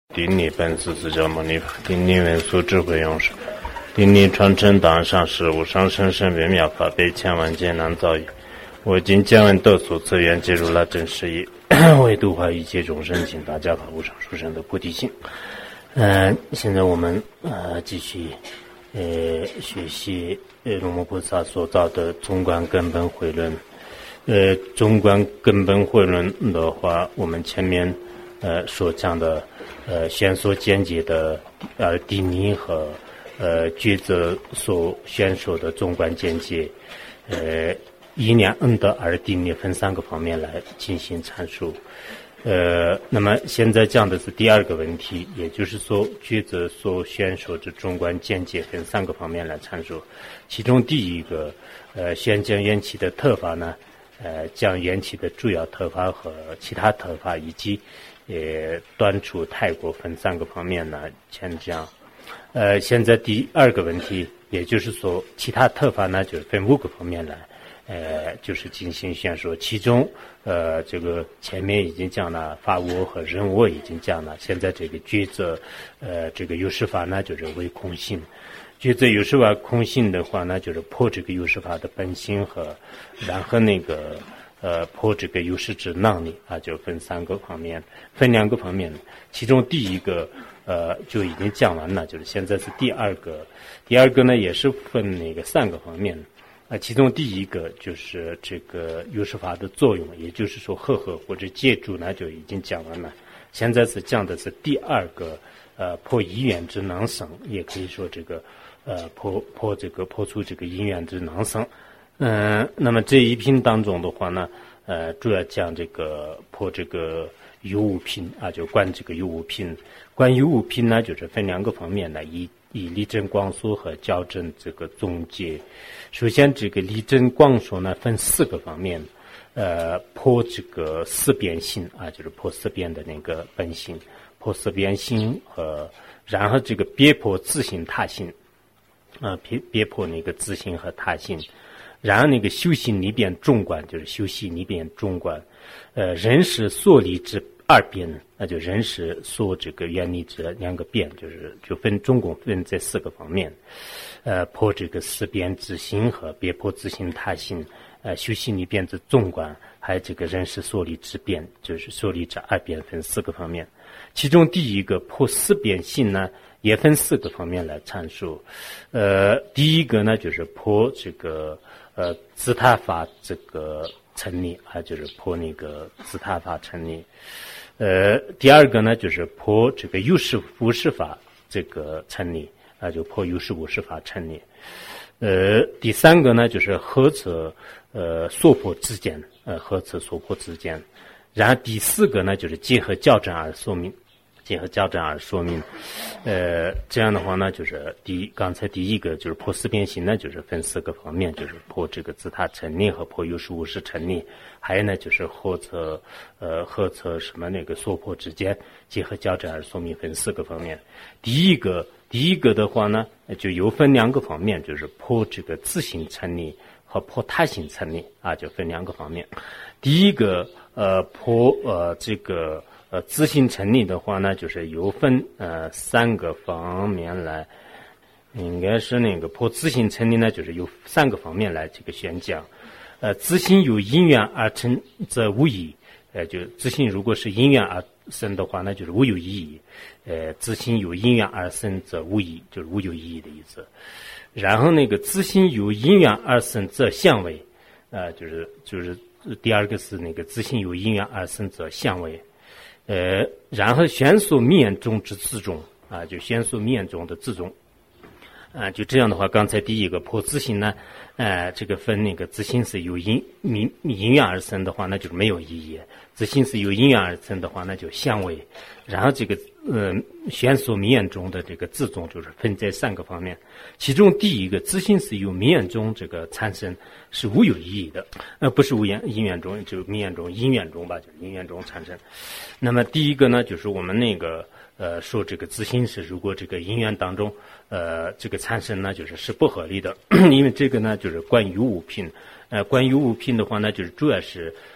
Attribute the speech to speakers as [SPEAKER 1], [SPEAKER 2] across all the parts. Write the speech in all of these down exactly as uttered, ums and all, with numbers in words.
[SPEAKER 1] 顶礼本师释迦牟尼佛，顶礼文殊智慧勇士，顶礼传承当上师无上甚深微妙法，被千万劫难遭遇。我今见闻得所资源，皆如来真实义，为度化一切众生，请大家发无上殊胜的菩提心。嗯、呃，现在我们呃继续呃学习呃龙摩菩萨所造的中观根本慧论。呃，中观根本慧论的话，我们前面呃所讲的呃先所见解的呃地名和呃抉择所选手的中观见解，呃一念恩德二地名分三个方面来进行阐述。呃，那么现在讲的是第二个问题，也就是说抉择所选手的中观见解分三个方面来阐述。其中第一个呃先讲缘起的特法呢，呃讲缘起的主要特法和其他特法，以及也端出泰国分三个方面呢先讲。呃现在第二个问题，也就是说其他特法呢就是分五个方面来呃就是进行宣说。其中呃这个前面已经讲了法我和人我已经讲了，现在这个抉择呃这个有识法呢就是为空性。抉择有识法空性的话呢，就是破这个有识法的本性和然后那个呃破这个有识之能力啊，就分三个方面，分两个方面。其中第一个呃就已经讲完了，就是现在是第二个，第二个呢也是分那个三个方面啊，其中第一个就是这个有识法的作用，也就是说和合或者借助呢就已经讲完了。现在是讲的是第二个呃破因缘之能生，也可以说这个呃破破这个破除这个因缘之能生。嗯、呃，那么这一品当中的话呢，呃主要讲这个破这个有无品啊，就关这个有无品。关有无品呢，就是分两个方面来，以以力争光说和校正这个总结。首先这个力争光说呢分四个方面，呃破这个思辨性啊，就是破思辨的那个本性，破思辨性和然后这个别破自性他性啊，别别破那个自性和他性。然后那个修行里边中观，就是修习里边中观，呃人是所立之二边，那就人是所这个原理之两个边，就是就分总共分这四个方面，呃破这个思辨自性和别破自性他性，呃修习里边之中观，还有这个人是所立之边，就是所立之二边，分四个方面。其中第一个破思辨性呢，也分四个方面来阐述。呃，第一个呢就是破这个呃自他法这个成立啊，就是破那个自他法成立。呃，第二个呢就是破这个有识无识法这个成立啊，就破有识无识法成立。呃，第三个呢就是合则呃所破之间，呃合则所破之间。然后第四个呢就是结合校正而说明。结合校正而说明，呃，这样的话呢，就是第一，刚才第一个就是破思辨性呢，就是分四个方面，就是破这个自他成立和破有识无识成立，还有呢就是合则呃合则什么那个所破之间，结合校正而说明，分四个方面。第一个第一个的话呢，就有分两个方面，就是破这个自性成立和破他性成立啊，就分两个方面。第一个呃破呃这个。呃，自性成立的话呢，就是有分呃三个方面来，应该是那个破自性成立呢，就是有三个方面来这个宣讲。呃，自性由因缘而成则无义，呃，就自性如果是因缘而生的话呢，就是无有意义。呃，自性由因缘而生则无义，就是无有意义的意思。然后那个自性由因缘而生则相违，呃，就是就是第二个是那个自性由因缘而生则相违。呃，然后宣说面中之自中啊，就宣说面中的自中啊，就这样的话，刚才第一个破自性呢，呃，这个分那个自性是由因因因缘而生的话，那就是没有意义；自性是由因缘而生的话，那就相违。然后这个呃宣说面中的这个自中，就是分这三个方面。其中第一个自性是由面中这个产生，是无有意义的，呃，不是无缘因缘中，就因缘中因缘中吧，就是因缘中产生。那么第一个呢，就是我们那个呃说这个自性是如果这个因缘当中呃这个产生呢，就是是不合理的，因为这个呢就是关于物品，呃关于物品的话呢，就是主要是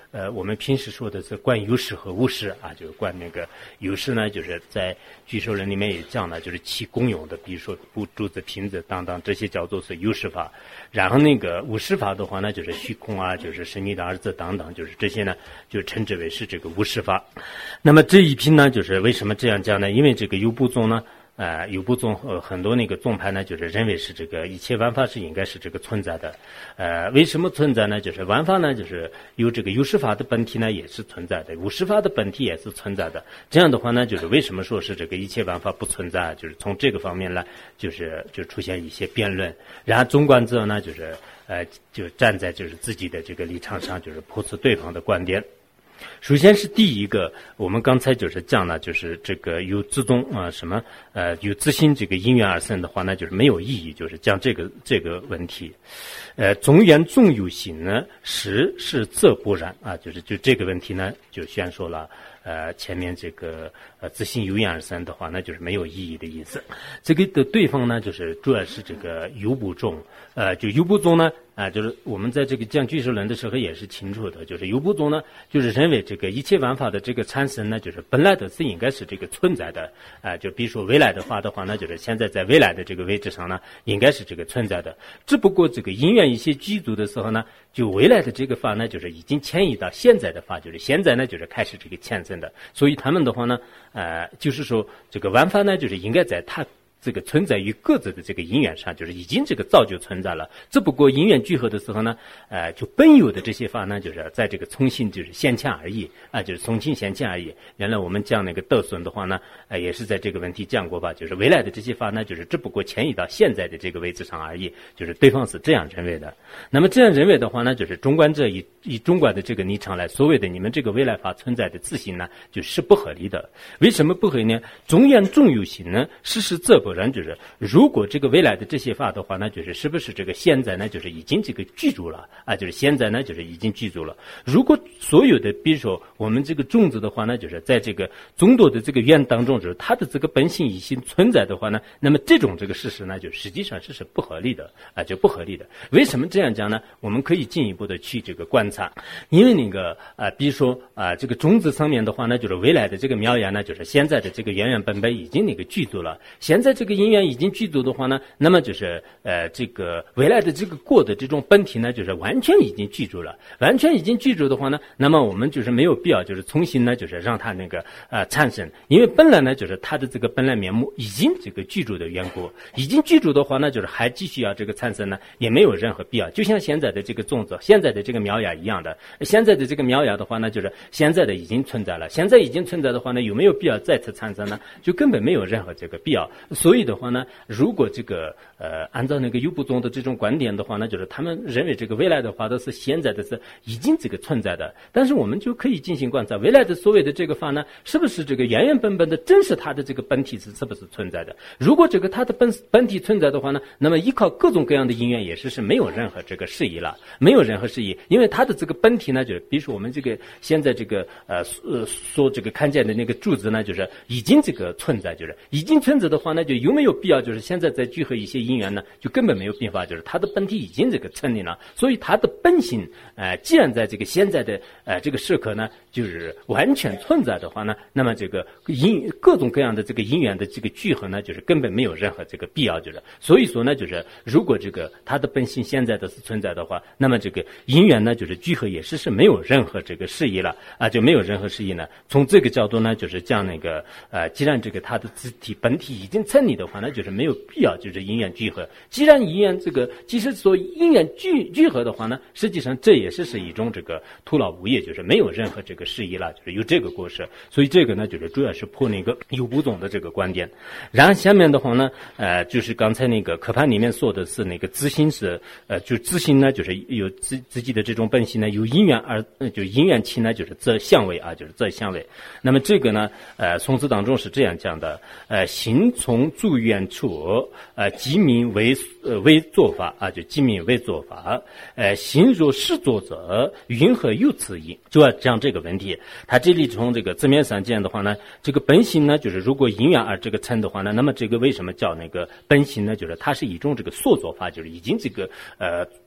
[SPEAKER 1] 呃，我们平时说的是观有识和无识啊，就是观那个有识呢，就是在俱舍论里面也讲了，就是其功用的，比如说布柱子、瓶子等等，这些叫做是有识法。然后那个无识法的话呢，就是虚空啊，就是神秘的儿子等等，就是这些呢，就称之为是这个无识法。那么这一批呢，就是为什么这样讲呢？因为这个有部宗呢。呃，有部宗呃很多那个宗派呢，就是认为是这个一切万法是应该是这个存在的。呃，为什么存在呢？就是万法呢，就是有这个有识法的本体呢也是存在的，无识法的本体也是存在的。这样的话呢，就是为什么说是这个一切万法不存在？就是从这个方面来，就是就出现一些辩论。然后中观者呢，就是呃就站在就是自己的这个立场上，就是驳斥对方的观点。首先是第一个，我们刚才就是讲了，就是这个有自宗啊、呃、什么呃有自信这个因缘而生的话呢，就是没有意义，就是讲这个这个问题。呃，总缘纵有形呢，实是则不然啊，就是就这个问题呢，就宣说了。呃，前面这个呃自信有缘而生的话，那就是没有意义的意思。这个的对方呢，就是主要是这个有部宗，呃，就有部宗呢，啊、呃，就是我们在这个讲俱舍论的时候也是清楚的，就是有部宗呢，就是认为这个一切万法的这个产生呢，就是本来的是应该是这个存在的，啊、呃，就比如说未来的话的话呢，就是现在在未来的这个位置上呢，应该是这个存在的，只不过这个因缘一些具足的时候呢，就未来的这个法呢，就是已经迁移到现在的法，就是现在呢，就是开始这个迁生的，所以他们的话呢，呃，就是说这个万法呢，就是应该在它这个存在于各自的这个因缘上，就是已经这个早就存在了，只不过因缘聚合的时候呢，呃，就本有的这些法呢，就是在这个重新就是现前而已啊、呃，就是重新现前而已。原来我们讲那个德损的话呢，呃，也是在这个问题讲过吧，就是未来的这些法呢，就是只不过迁移到现在的这个位置上而已，就是对方是这样认为的。那么这样认为的话呢，就是中观者以以中观的这个立场来，所谓的你们这个未来法存在的自性呢，就是不合理的。为什么不合理呢？总缘纵有形呢，事实则不然，就是如果这个未来的这些法的话呢，就是是不是这个现在呢，就是已经这个具足了啊？就是现在呢，就是已经具足了。如果所有的，比如说我们这个种子的话呢，就是在这个众多的这个缘当中，就是它的这个本性已经存在的话呢，那么这种这个事实呢，就实际上是是不合理的啊，就不合理的。为什么这样讲呢？我们可以进一步的去这个观察，因为那个啊、呃，比如说啊、呃，这个种子上面的话呢，就是未来的这个苗芽呢，就是现在的这个缘缘本本已经那个具足了，现在这个因缘已经具足的话呢，那么就是呃这个未来的这个果的这种本体呢，就是完全已经具足了，完全已经具足的话呢，那么我们就是没有必要就是重新呢就是让它那个呃产生，因为本来呢就是它的这个本来面目已经这个具足的缘故，已经具足的话呢，就是还继续要这个产生呢，也没有任何必要。就像现在的这个种子，现在的这个苗芽一样的，现在的这个苗芽的话呢，就是现在的已经存在了，现在已经存在的话呢，有没有必要再次产生呢？就根本没有任何这个必要。所以的话呢，如果这个呃按照那个有部宗的这种观点的话呢，就是他们认为这个未来的话都是现在的是已经这个存在的，但是我们就可以进行观察，未来的所谓的这个法呢，是不是这个原原本本的真是它的这个本体是是不是存在的？如果这个它的本本体存在的话呢，那么依靠各种各样的因缘也是是没有任何这个适宜了，没有任何适宜，因为它的这个本体呢，就是比如说我们这个现在这个呃呃说这个看见的那个柱子呢，就是已经这个存在，就是已经存在的话呢，就有没有必要就是现在再聚合一些因缘呢？就根本没有办法，就是它的本体已经这个成立了，所以它的本性呃既然在这个现在的呃这个时刻呢，就是完全存在的话呢，那么这个因各种各样的这个因缘的这个聚合呢，就是根本没有任何这个必要，就是所以说呢，就是如果这个它的本性现在的是存在的话，那么这个因缘呢，就是聚合也是是没有任何这个适宜了啊，就没有任何适宜呢。从这个角度呢，就是讲那个呃，既然这个它的自体本体已经成立的话，那就是没有必要就是因缘聚合。既然因缘这个即使说因缘聚聚合的话呢，实际上这也是是一种这个徒劳无益，就是没有任何这个适宜了，就是有这个过失。所以这个呢，就是主要是破那个有部宗的这个观点。然后下面的话呢，呃，就是刚才那个课盘里面说的是那个自性是呃，就自性呢，就是有自自己的这种本性呢，有因缘而呃就因缘起呢，就是这相位啊，就是这相位。那么这个呢，呃，宋词当中是这样讲的，呃，行从住缘处，呃，即名为呃为做法啊，就即名为做法。呃，行若是作者，云何有此意？就要讲这个问题。他这里从这个字面上讲的话呢，这个本性呢，就是如果因缘而这个成的话呢，那么这个为什么叫那个本性呢？就是它是一种这个所作法，就是已经这个呃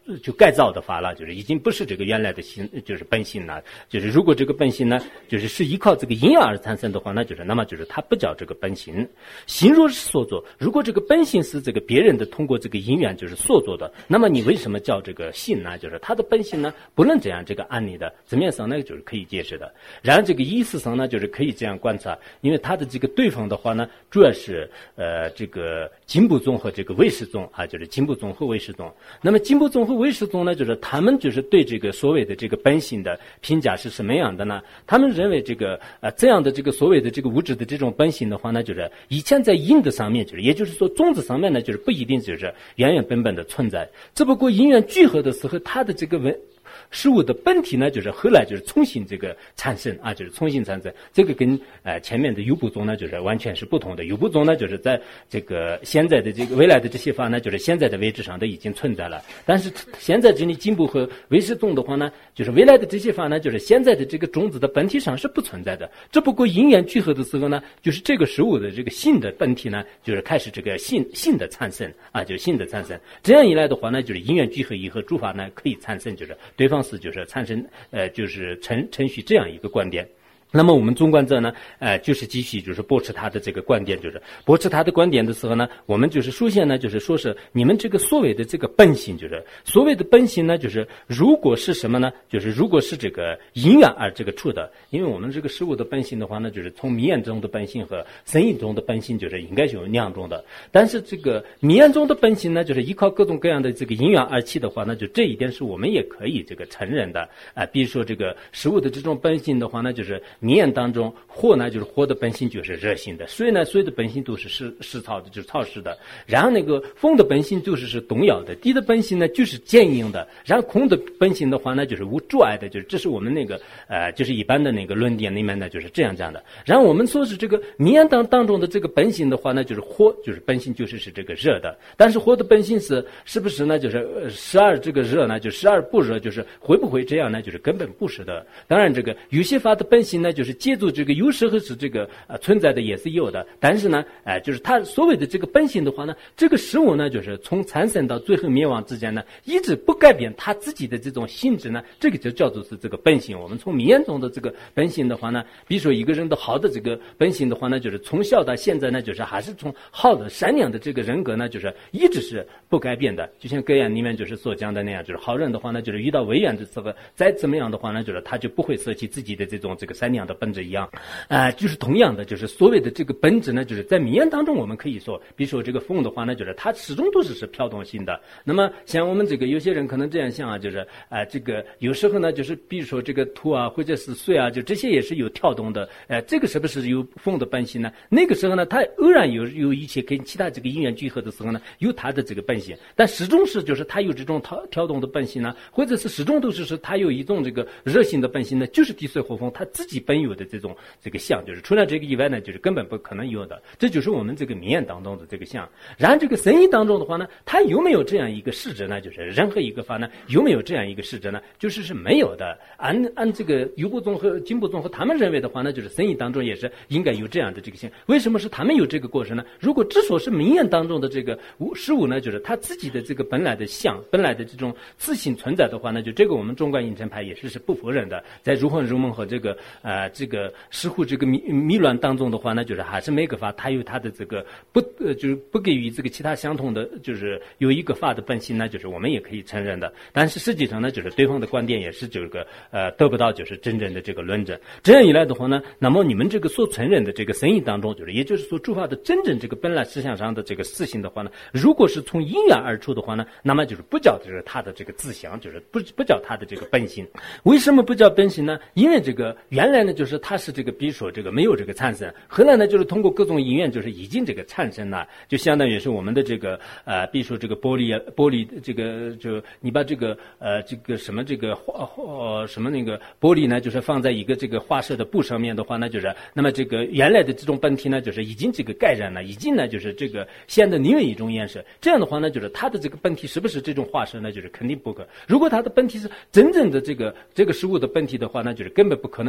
[SPEAKER 2] 就改造的法了，就是已经不是这个原来的性，就是本性了。就是如果这个本性呢，就是是依靠这个营养而产生的话，那就是那么就是它不叫这个本性。性若是所作，如果这个本性是这个别人的通过这个因缘就是所作的，那么你为什么叫这个性呢？就是它的本性呢不能这样这个案例的字面上呢就是可以解释的。然而这个意思上呢就是可以这样观察，因为它的这个对方的话呢，主要是呃这个经部宗和这个唯识宗啊，就是经部宗和唯识宗。那么经部宗和唯识宗呢，就是他们就是对这个所谓的这个本性的评价是什么样的呢？他们认为这个呃这样的这个所谓的这个物质的这种本性的话呢，就是以前在因的上面，就是也就是说种子上面呢，就是不一定就是原原本本的存在，只不过因缘聚合的时候，它的这个文事物的本体呢，就是后来就是重新这个产生啊，就是重新产生。这个跟呃前面的有部宗呢，就是完全是不同的。有部宗呢，就是在这个现在的这个未来的这些法呢，就是现在的位置上都已经存在了。但是现在这里经部和唯识宗的话呢，就是未来的这些法呢，就是现在的这个种子的本体上是不存在的。只不过因缘聚合的时候呢，就是这个事物的这个性的本体呢，就是开始这个性性的产生啊，就是性的产生。这样一来的话呢，就是因缘聚合以后诸法呢可以产生，就是对方是就是产生呃就是程程序这样一个观点。那么我们中观者呢，呃，就是继续就是驳斥他的这个观点，就是驳斥他的观点的时候呢，我们就是首先呢，就是说是你们这个所谓的这个本性，就是所谓的本性呢，就是如果是什么呢？就是如果是这个因缘而这个出的，因为我们这个事物的本性的话呢，就是从迷眼中的本性和生意中的本性，就是应该是有两种的。但是这个迷眼中的本性呢，就是依靠各种各样的这个因缘而起的话呢，就这一点是我们也可以这个承认的啊、呃。比如说这个事物的这种本性的话呢，就是迷眼当中，火呢就是火的本性就是热性的，水呢水的本性都是湿湿燥的，就是潮湿的。然后那个风的本性就是是动摇的，地的本性呢就是坚硬的。然后空的本性的话呢就是无阻碍的，就是这是我们那个呃就是一般的那个论点里面呢就是这样讲的。然后我们说是这个迷眼当当中的这个本性的话呢，就是火就是本性就是是这个热的，但是火的本性是是不是呢？就是时而这个热呢，就时而不热，就是会不会这样呢？就是根本不是的。当然这个有些法的本性呢，就是借助这个有时候是这个呃存在的也是有的，但是呢，哎、呃，就是它所谓的这个本性的话呢，这个事物呢，就是从产生到最后灭亡之间呢，一直不改变它自己的这种性质呢，这个就叫做是这个本性。我们从迷眼中的这个本性的话呢，比如说一个人的好的这个本性的话呢，就是从小到现在呢，就是还是从好的善良的这个人格呢，就是一直是不改变的。就像格言里面就是所讲的那样，就是好人的话呢，就是遇到危险的时候，再怎么样的话呢，就是他就不会舍弃自己的这种这个善良的本质一样。呃，就是同样的，就是所谓的这个本质呢，就是在迷眼当中，我们可以说，比如说这个风的话呢，就是它始终都是是飘动性的。那么像我们这个有些人可能这样想啊，就是呃，这个有时候呢，就是比如说这个土啊，或者是水啊，就这些也是有跳动的。呃，这个是不是有风的本性呢？那个时候呢，它偶然有有一些跟其他这个因缘聚合的时候呢，有它的这个本性，但始终是就是它有这种跳跳动的本性呢，或者是始终都是是它有一种这个热性的本性呢，就是地水火风它自己本有的这种这个相，就是除了这个以外呢，就是根本不可能有的。这就是我们这个迷眼当中的这个相。然后这个生意当中的话呢，它有没有这样一个实质呢？就是任何一个法呢，有没有这样一个实质呢？就是是没有的。按按这个有部宗和经部宗和他们认为的话呢，就是生意当中也是应该有这样的这个性。为什么是他们有这个过程呢？如果只说是迷眼当中的这个事物呢，就是他自己的这个本来的相，本来的这种自性存在的话呢，就这个我们中观应成派也是是不否认的。在如幻如梦和这个呃这个似乎这个迷迷乱当中的话呢，就是还是每个法它有它的这个不呃就是不给予这个其他相同的，就是有一个法的本性呢，就是我们也可以承认的。但是实际上呢，就是对方的观点也是这个呃得不到就是真正的这个论证。这样一来的话呢，那么你们这个所承认的这个生意当中，就是也就是说诸法的真正这个本来思想上的这个自性的话呢，如果是从因缘而出的话呢，那么就是不叫就是它的这个自相，就是不不叫它的这个本性。为什么不叫本性呢？因为这个原来呢，就是它是这个比如说这个没有这个产生，后来呢就是通过各种因缘就是已经这个产生了，就相当于是我们的这个呃比如说这个玻璃玻璃这个就你把这个呃这个什么这个化呃什么那个玻璃呢，就是放在一个这个化色的布上面的话呢，就是那么这个原来的这种本体呢，就是已经这个盖染了，已经呢就是这个显得另外一种颜色。这样的话呢，就是它的这个本体是不是这种化色呢？就是肯定不可。如果它的本体是真正的这个这个事物的本体的话呢，就是根本不可能有其他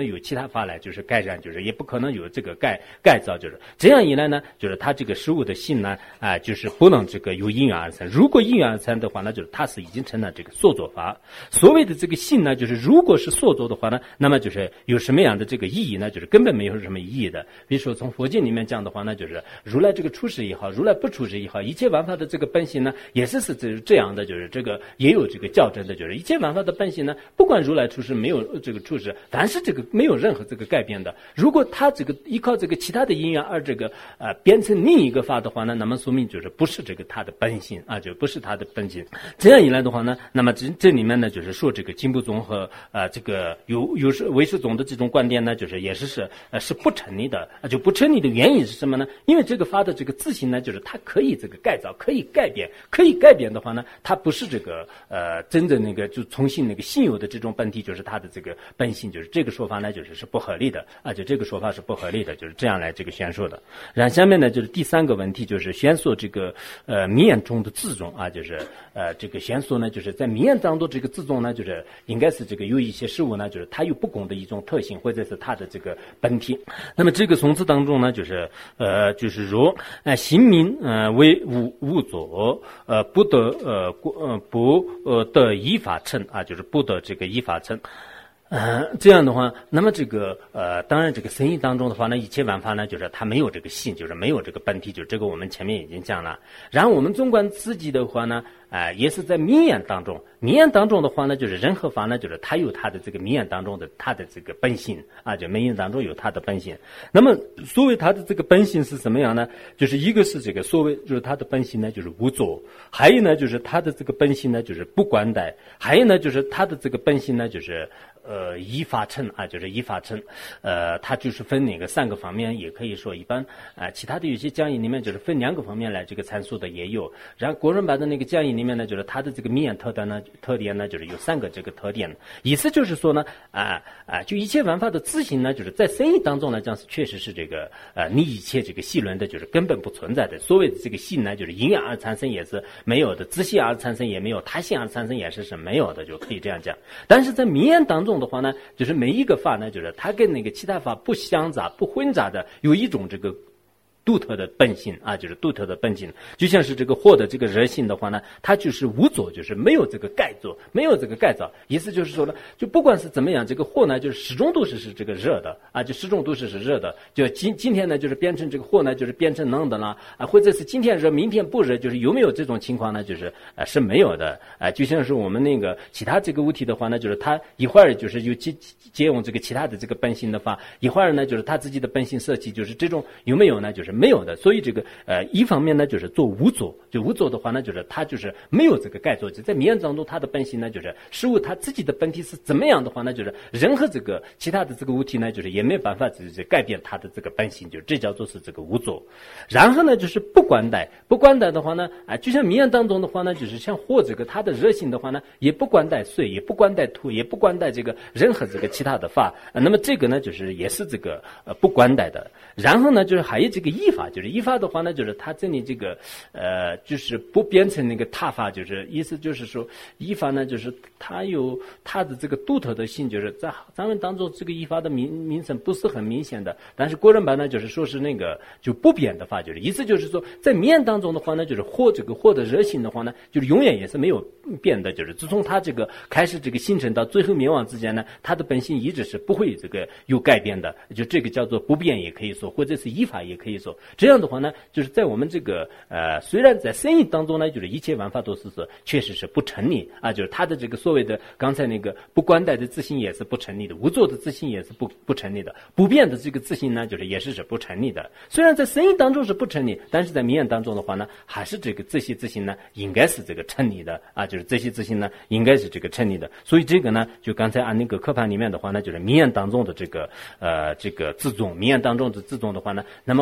[SPEAKER 2] 他法来就是盖染，就是也不可能有这个盖盖造，就是这样一来呢，就是它这个事物的性呢，啊、呃，就是不能这个由因缘而生。如果因缘而生的话，那就是它是已经成了这个塑作法。所谓的这个性呢，就是如果是塑作的话呢，那么就是有什么样的这个意义呢？就是根本没有什么意义的。比如说从佛经里面讲的话呢，就是如来这个出世也好，如来不出世也好，一切万法的这个本性呢，也是是这这样的，就是这个也有这个较真的，就是一切万法的本性呢，不管如来出世没有这个出世，凡是这个没有任何这个改变的。如果他这个依靠这个其他的因缘而这个呃变成另一个法的话呢，那么说明就是不是这个他的本性啊，就不是他的本性。这样一来的话呢，那么这这里面呢，就是说这个经部宗和呃这个有有是唯识宗的这种观点呢，就是也是是呃是不成立的啊，就不成立的原因是什么呢？因为这个法的这个自性呢，就是它可以这个改造，可以改变，可以改变的话呢，它不是这个呃真正那个就重新那个现有的这种本体，就是它的这个本性，就是这个说法呢，就是是不合理的啊，就这个说法是不合理的，就是这样来这个宣说的。然后下面呢，就是第三个问题，就是宣说这个呃名言中的自重啊，就是呃这个宣说呢，就是在名言当中这个自重呢，就是应该是这个有一些事物呢，就是它有不共的一种特性，或者是它的这个本体。那么这个颂词当中呢，就是呃就是说呃行名呃为无无作呃不得呃呃不呃得依法称啊，就是不得这个依法称。呃，这样的话，那么这个呃，当然这个生意当中的话呢，一切万法呢，就是它没有这个性，就是没有这个本体，就是这个我们前面已经讲了。然后我们纵观自己的话呢，啊、呃，也是在名言当中，名言当中的话呢，就是任何法呢，就是它有它的这个名言当中的它的这个本性啊，就名言当中有它的本性。那么所谓它的这个本性是什么样呢？就是一个是这个所谓就是它的本性呢，就是无作；还有呢，就是它的这个本性呢，就是不关待；还有呢，就是它的这个本性呢，就是呃依法称啊，就是依法称。呃，它就是分哪个三个方面，也可以说一般啊、呃，其他的有些讲义里面就是分两个方面来这个阐述的也有。然后国人版的那个讲义里面呢，就是它的这个名言特点呢，特点呢就是有三个这个特点。意思就是说呢，啊啊，就一切万法的自性呢，就是在生意当中来讲是确实是这个呃，你一切这个细论的就是根本不存在的。所谓的这个性呢，就是因缘而产生也是没有的，自性而产生也没有，他性而产生也是是没有的，就可以这样讲。但是在名言当中的话呢，就是每一个法呢，就是它跟那个其他法不相杂、不混杂的，有一种这个独特的本性啊，就是独特的本性。就像是这个火的这个热性的话呢，它就是无作，就是没有这个改作，没有这个改造。意思就是说呢，就不管是怎么样，这个火呢，就是始终都是是这个热的啊，就始终都是是热的。就今今天呢，就是变成这个火呢，就是变成冷的了啊，或者是今天热，明天不热，就是有没有这种情况呢？就是啊是没有的啊。就像是我们那个其他这个物体的话呢，就是它一会儿就是有借借用这个其他的这个本性的话，一会儿呢就是它自己的本性舍弃，就是这种有没有呢？就是没有的。所以这个呃，一方面呢就是做无作，就无作的话呢，就是它就是没有这个改作，就在名言当中它的本性呢，就是事物它自己的本体是怎么样的话呢，就是任何这个其他的这个物体呢，就是也没有办法就是改变它的这个本性，就这叫做是这个无作。然后呢就是不关待，不关待的话呢，啊、呃，就像名言当中的话呢，就是像火这个它的热性的话呢，也不关待水，也不关待土，也不关待这个任何这个其他的法，呃、那么这个呢就是也是这个呃不关待的。然后呢就是还有这个依法，就是依法的话呢，就是它这里这个呃，就是不变成那个他法，就是意思就是说依法呢，就是它有它的这个独特的性，就是在咱们当中这个依法的名名声不是很明显的，但是国人版呢，就是说是那个就不变的法，就是意思就是说在名言当中的话呢，就是火这个火的热性的话呢，就是永远也是没有变的，就是自从它这个开始这个形成到最后灭亡之间呢，它的本性一直是不会这个有改变的，就这个叫做不变也可以说，或者是依法也可以说。这样的话呢，就是在我们这个呃，虽然在生意当中呢，就是一切万法都是说确实是不成立啊，就是它的这个所谓的刚才那个不关待的自性也是不成立的，无作的自性也是不不成立的，不变的这个自性呢，就是也是是不成立的。虽然在生意当中是不成立，但是在名言当中的话呢，还是这个这些自性呢，应该是这个成立的啊，就是这些自性呢，应该是这个成立的。所以这个呢，就刚才按那个课盘里面的话呢，就是名言当中的这个呃这个自重，名言当中的自重的话呢，那么我们这个。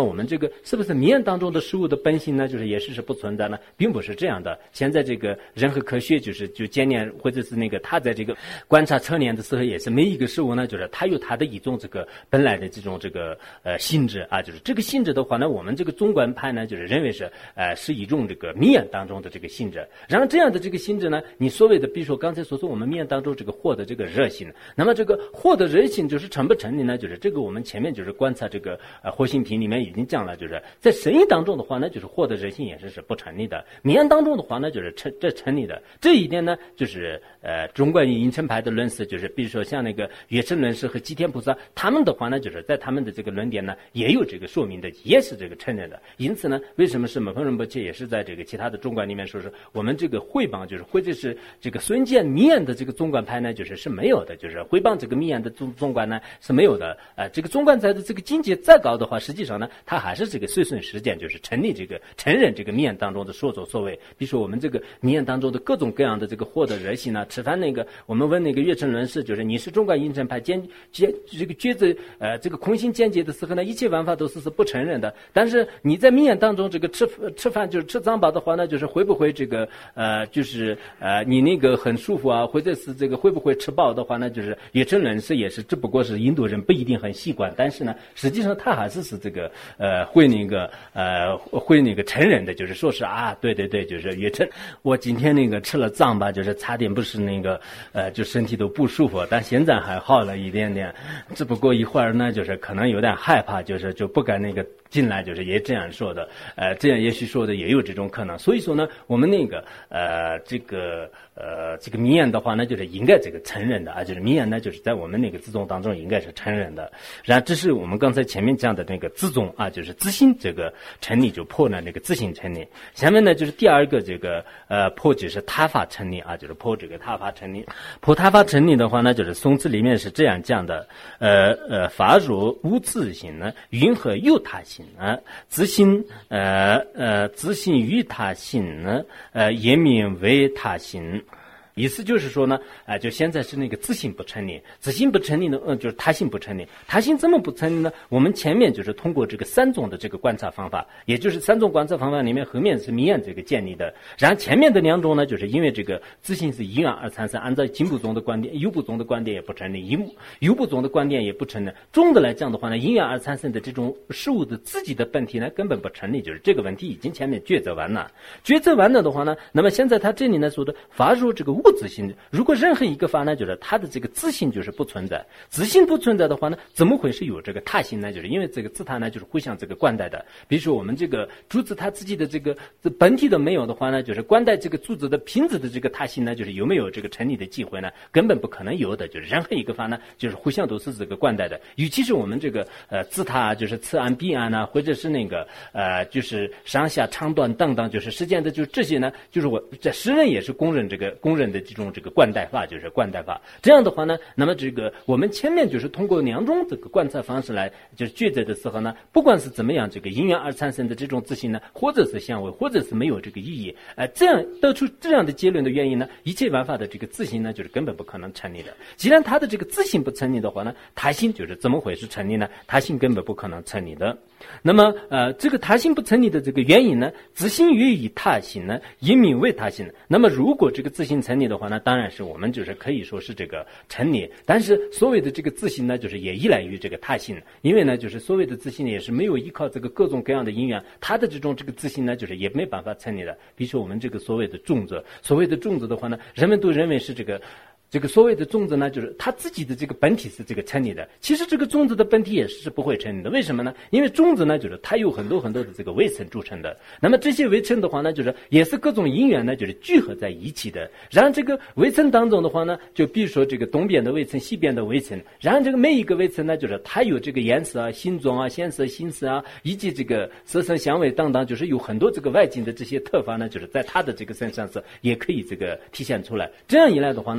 [SPEAKER 2] 个是不是迷眼当中的事物的本性呢，就是也是是不存在呢？并不是这样的。现在这个人和科学就是就检验或者是那个他在这个观察测验的时候，也是每一个事物呢，就是它有它的一种这个本来的这种这个呃性质啊，就是这个性质的话呢，我们这个中观派呢，就是认为是呃是一种这个迷眼当中的这个性质。然后这样的这个性质呢，你所谓的比如说刚才所说我们迷眼当中这个火的这个热性，那么这个火的热性就是成不成立呢？就是这个我们前面就是观察这个呃活性体里面已经讲了，就是在神意当中的话呢，就是火的热性也是是不成立的。迷眼当中的话呢，就是成这成立的。这一点呢，就是呃中观阴沉派的论师，就是比如说像那个月称论师和吉天菩萨，他们的话呢，就是在他们的这个论点呢，也有这个说明的，也是这个承认的。因此呢，为什么是门峰仁波切也是在这个其他的中观里面说是我们这个汇帮就是或者是这个孙建迷眼的这个中观派呢，就是是没有的，就是汇帮这个迷眼的中中观呢是没有的。呃，这个中观在的这个境界再高的话，实际上呢，它还是这个随顺实践，就是成立这个承认这个迷眼当中的所作所为。比如说我们这个迷眼当中的各种各样的这个获得热心呢，吃饭那个我们问那个月称论师，就是你是中观阴沉派坚坚这个觉着呃这个空性见解的时候呢，一切玩法都是是不承认的。但是你在迷眼当中这个吃吃饭就是吃藏宝的话呢，就是会不会这个呃就是呃你那个很舒服啊，或者是这个会不会吃饱的话呢，就是月称论师也是只不过是印度人不一定很习惯，但是呢实际上他还是是这个呃会那个呃会那个承认的，就是说是啊对对对，就是月称我今天那个吃了藏吧，就是差点不是那个呃就身体都不舒服，但现在还好了一点点，只不过一会儿呢就是可能有点害怕，就是就不敢那个进来，就是也这样说的，呃，这样也许说的也有这种可能。所以说呢，我们那个呃，这个呃，这个迷眼的话呢，就是应该这个承认的啊，就是迷眼呢，就是在我们那个自宗当中应该是承认的。然后这是我们刚才前面讲的那个自宗啊，就是自信这个成立就破了那个自信成立。下面呢就是第二个这个呃破就是他法成立啊，就是破这个他法成立。破他法成立的话呢，就是宋词里面是这样讲的，呃呃，法若无自性呢，云何有他性？啊，自信呃呃，自信与他性呢，呃，也名为他性。意思就是说呢，啊、呃，就现在是那个自信不成立，自信不成立呢，嗯、呃，就是他性不成立。他性怎么不成立呢？我们前面就是通过这个三种的这个观察方法，也就是三种观察方法里面，后面是迷眼这个建立的。然后前面的两种呢，就是因为这个自信是因缘而产生，按照经部宗的观点、优部宗的观点也不成立，优部宗的观点也不成立。总的来讲的话呢，因缘而产生的这种事物的自己的本体呢，根本不成立，就是这个问题已经前面抉择完了。抉择完了的话呢，那么现在他这里呢说的法若这个无自性，如果任何一个法呢，就是它的这个自性就是不存在，自性不存在的话呢，怎么会是有这个他性呢？就是因为这个自他呢，就是互相这个冠带的。比如说我们这个珠子它自己的这个本体都没有的话呢，就是冠带这个珠子的瓶子的这个他性呢，就是有没有这个成立的机会呢？根本不可能有的。就是任何一个法呢，就是互相都是这个冠带的。尤其是我们这个呃自他，就是此岸彼岸啊，或者是那个呃就是上下长短等等，就是实践的就这些呢，就是我在诗人也是公认这个公认的这种。这个冠带法就是冠带法，这样的话呢，那么这个我们前面就是通过两种这个观察方式来就是抉择的时候呢，不管是怎么样，这个因缘而产生的这种自信呢，或者是相违，或者是没有这个意义，呃，这样得出这样的结论的原因呢，一切玩法的这个自信呢，就是根本不可能成立的。既然他的这个自信不成立的话呢，他性就是怎么回事成立呢？他性根本不可能成立的。那么呃，这个他性不成立的这个原因呢，自性约以他性呢，因名为他性。那么如果这个自性成立的话呢，当然是我们就是可以说是这个成立，但是所谓的这个自性呢，就是也依赖于这个他性，因为呢，就是所谓的自性也是没有依靠这个各种各样的因缘，它的这种这个自性呢，就是也没办法成立的。比如说我们这个所谓的种子，所谓的种子的话呢，人们都认为是这个。这个所谓的种子呢，就是它自己的这个本体是这个成立的。其实这个种子的本体也是不会成立的。为什么呢？因为种子呢，就是它有很多很多的这个微尘组成的。那么这些微尘的话呢，就是也是各种因缘呢，就是聚合在一起的。然后这个微尘当中的话呢，就比如说这个东边的微尘、西边的微尘。然后这个每一个微尘呢，就是它有这个颜色啊、形状啊、显色、形色啊，以及这个色声香味等等，就是有很多这个外境的这些特法呢，就是在它的这个身上是也可以这个体现出来。这样一来的话呢，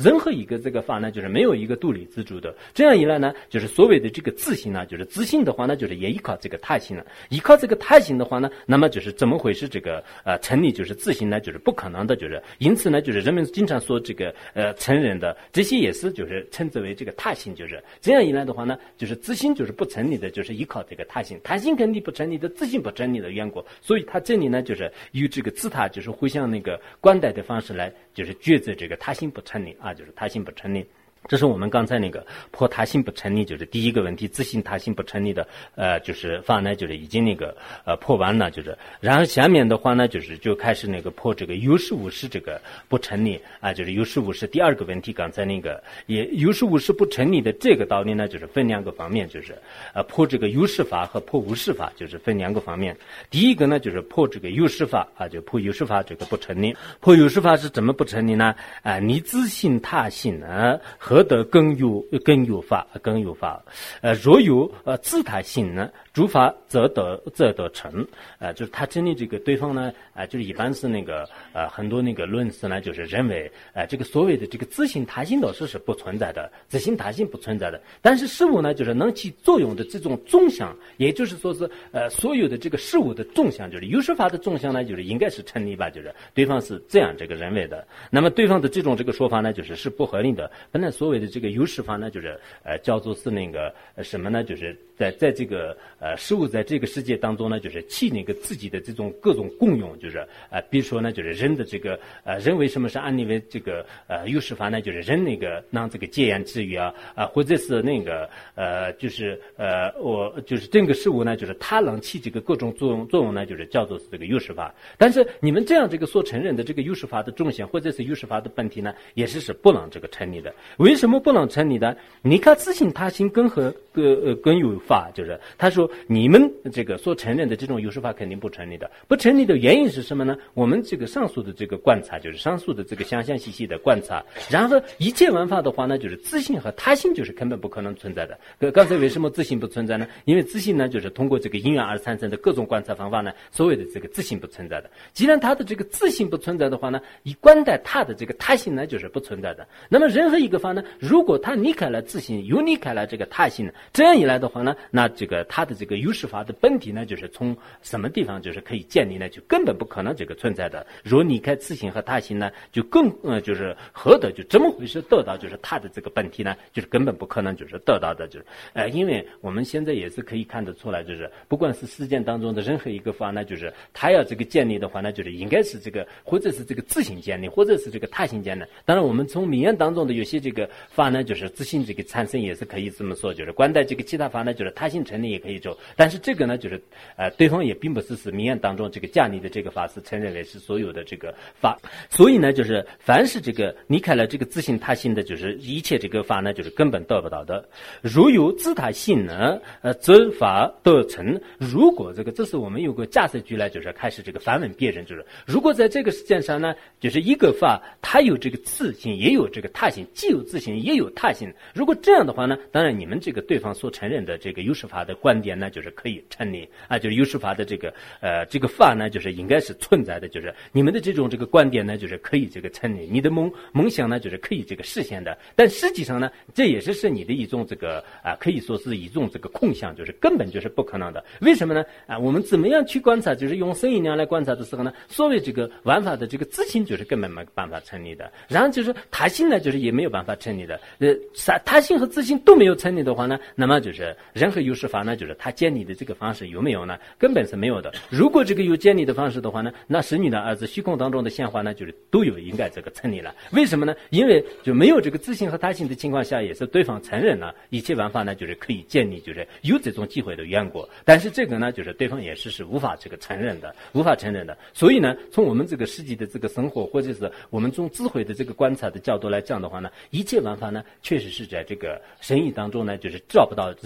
[SPEAKER 2] 任何一个这个法呢，就是没有一个独立自主的。这样一来呢，就是所谓的这个自性呢，就是自性的话呢，就是也依靠这个他性了。依靠这个他性的话呢，那么就是怎么回事？这个呃成立就是自性呢，就是不可能的，就是因此呢，就是人们经常说这个呃承认的这些也是就是称之为这个他性，就是这样一来的话呢，就是自性就是不成立的，就是依靠这个他性，他性肯定不成立的，自性不成立的缘故，所以它这里呢就是与这个自他就是互相那个关待的方式来就是抉择这个他性不成立啊，就是他性不成立。这是我们刚才那个破他性不成立，就是第一个问题，自性他性不成立的，呃，就是法呢，就是已经那个呃破完了，就是，然后下面的话呢，就是就开始那个破这个有实无实这个不成立啊，就是有实无实。第二个问题，刚才那个也有实无实不成立的这个道理呢，就是分两个方面，就是呃破这个有实法和破无实法，就是分两个方面。第一个呢，就是破这个有实法啊，就破有实法这个不成立。破有实法是怎么不成立呢？啊、呃，你自性他性呢和何得更有更有法更有法？呃，若有呃自他性呢，诸法则得则得成。呃，就是他针对这个对方呢，啊、呃，就是一般是那个呃很多那个论师呢，就是认为呃这个所谓的这个自性他性倒是是不存在的，自性他性不存在的。但是事物呢，就是能起作用的这种纵向，也就是说是呃所有的这个事物的纵向，就是有实法的纵向呢，就是应该是成立吧，就是对方是这样这个认为的。那么对方的这种这个说法呢，就是是不合理的。本来所谓的这个有实法呢，就是呃叫做是那个、呃、什么呢？就是在在这个呃事物在这个世界当中呢，就是起那个自己的这种各种功用，就是呃比如说呢，就是人的这个呃人为什么是安立为这个呃有实法呢？就是人那个让这个戒言之语啊啊、呃，或者是那个呃就是呃我就是这个事物呢，就是它能起这个各种作用作用呢，就是叫做是这个有实法。但是你们这样这个所承认的这个有实法的重显，或者是有实法的本体呢，也是是不能这个成立的。为什么不能成立的？你看自性他性跟和呃跟有法，就是他说你们这个所承认的这种有实法肯定不成立的。不成立的原因是什么呢？我们这个上述的这个观察，就是上述的这个详详细细的观察，然后一切万法的话呢，就是自性和他性就是根本不可能存在的。刚才为什么自性不存在呢？因为自性呢，就是通过这个因缘而产生的各种观察方法呢，所谓的这个自性不存在的。既然他的这个自性不存在的话呢，以观待他的这个他性呢，就是不存在的。那么任何一个法呢，如果他离开了自性，又离开了这个他性，这样一来的话呢，那这个他的这个有实法的本体呢，就是从什么地方就是可以建立呢？就根本不可能这个存在的。如果离开自性和他性呢，就更呃就是何得就这么回事得到就是他的这个本体呢，就是根本不可能就是得到的，就是呃，因为我们现在也是可以看得出来，就是不管是实践当中的任何一个法呢，就是他要这个建立的话呢，就是应该是这个或者是这个自性建立，或者是这个他性建立。当然，我们从名言当中的有些这个法呢，就是自性这个产生也是可以这么说，就是观待这个其他法呢，就是他性成立也可以做。但是这个呢，就是呃，对方也并不是是名言当中这个建立的这个法是承认为是所有的这个法，所以呢，就是凡是这个离开了这个自性他性的，就是一切这个法呢，就是根本得不到的。如有自他性呢，呃，则法得成。如果这个，这是我们有个假设句来，就是开始这个反问别人，就是如果在这个世界上呢，就是一个法，它有这个自性，也有这个他性，既有自性，也有他性。如果这样的话呢，当然你们这个对方所承认的这个有实法的观点呢，就是可以成立啊，就是有实法的这个呃这个法呢，就是应该是存在的，就是你们的这种这个观点呢，就是可以这个成立，你的梦梦想呢，就是可以这个实现的。但实际上呢，这也是是你的一种这个啊，可以说是一种这个空想，就是根本就是不可能的。为什么呢？啊，我们怎么样去观察？就是用生意量来观察的时候呢，所谓这个玩法的这个自性，就是根本没办法成立的。然后就是他性呢，就是也没有办法成立的。呃，他性和自性都没有成立的话呢，那么就是任何有实法呢，就是他建立的这个方式有没有呢？根本是没有的。如果这个有建立的方式的话呢，那使女的儿子虚空当中的显化呢，就是都有应该这个成立了。为什么呢？因为就没有这个自性和他性的情况下，也是对方承认了一切玩法呢，就是可以建立，就是有这种机会的缘故。但是这个呢，就是对方也是是无法这个承认的，无法承认的。所以呢，从我们这个实际的这个生活，或者是我们从智慧的这个观察的角度来讲的话呢，一切玩法呢，确实是在这个生意当中呢，就是找不到任何这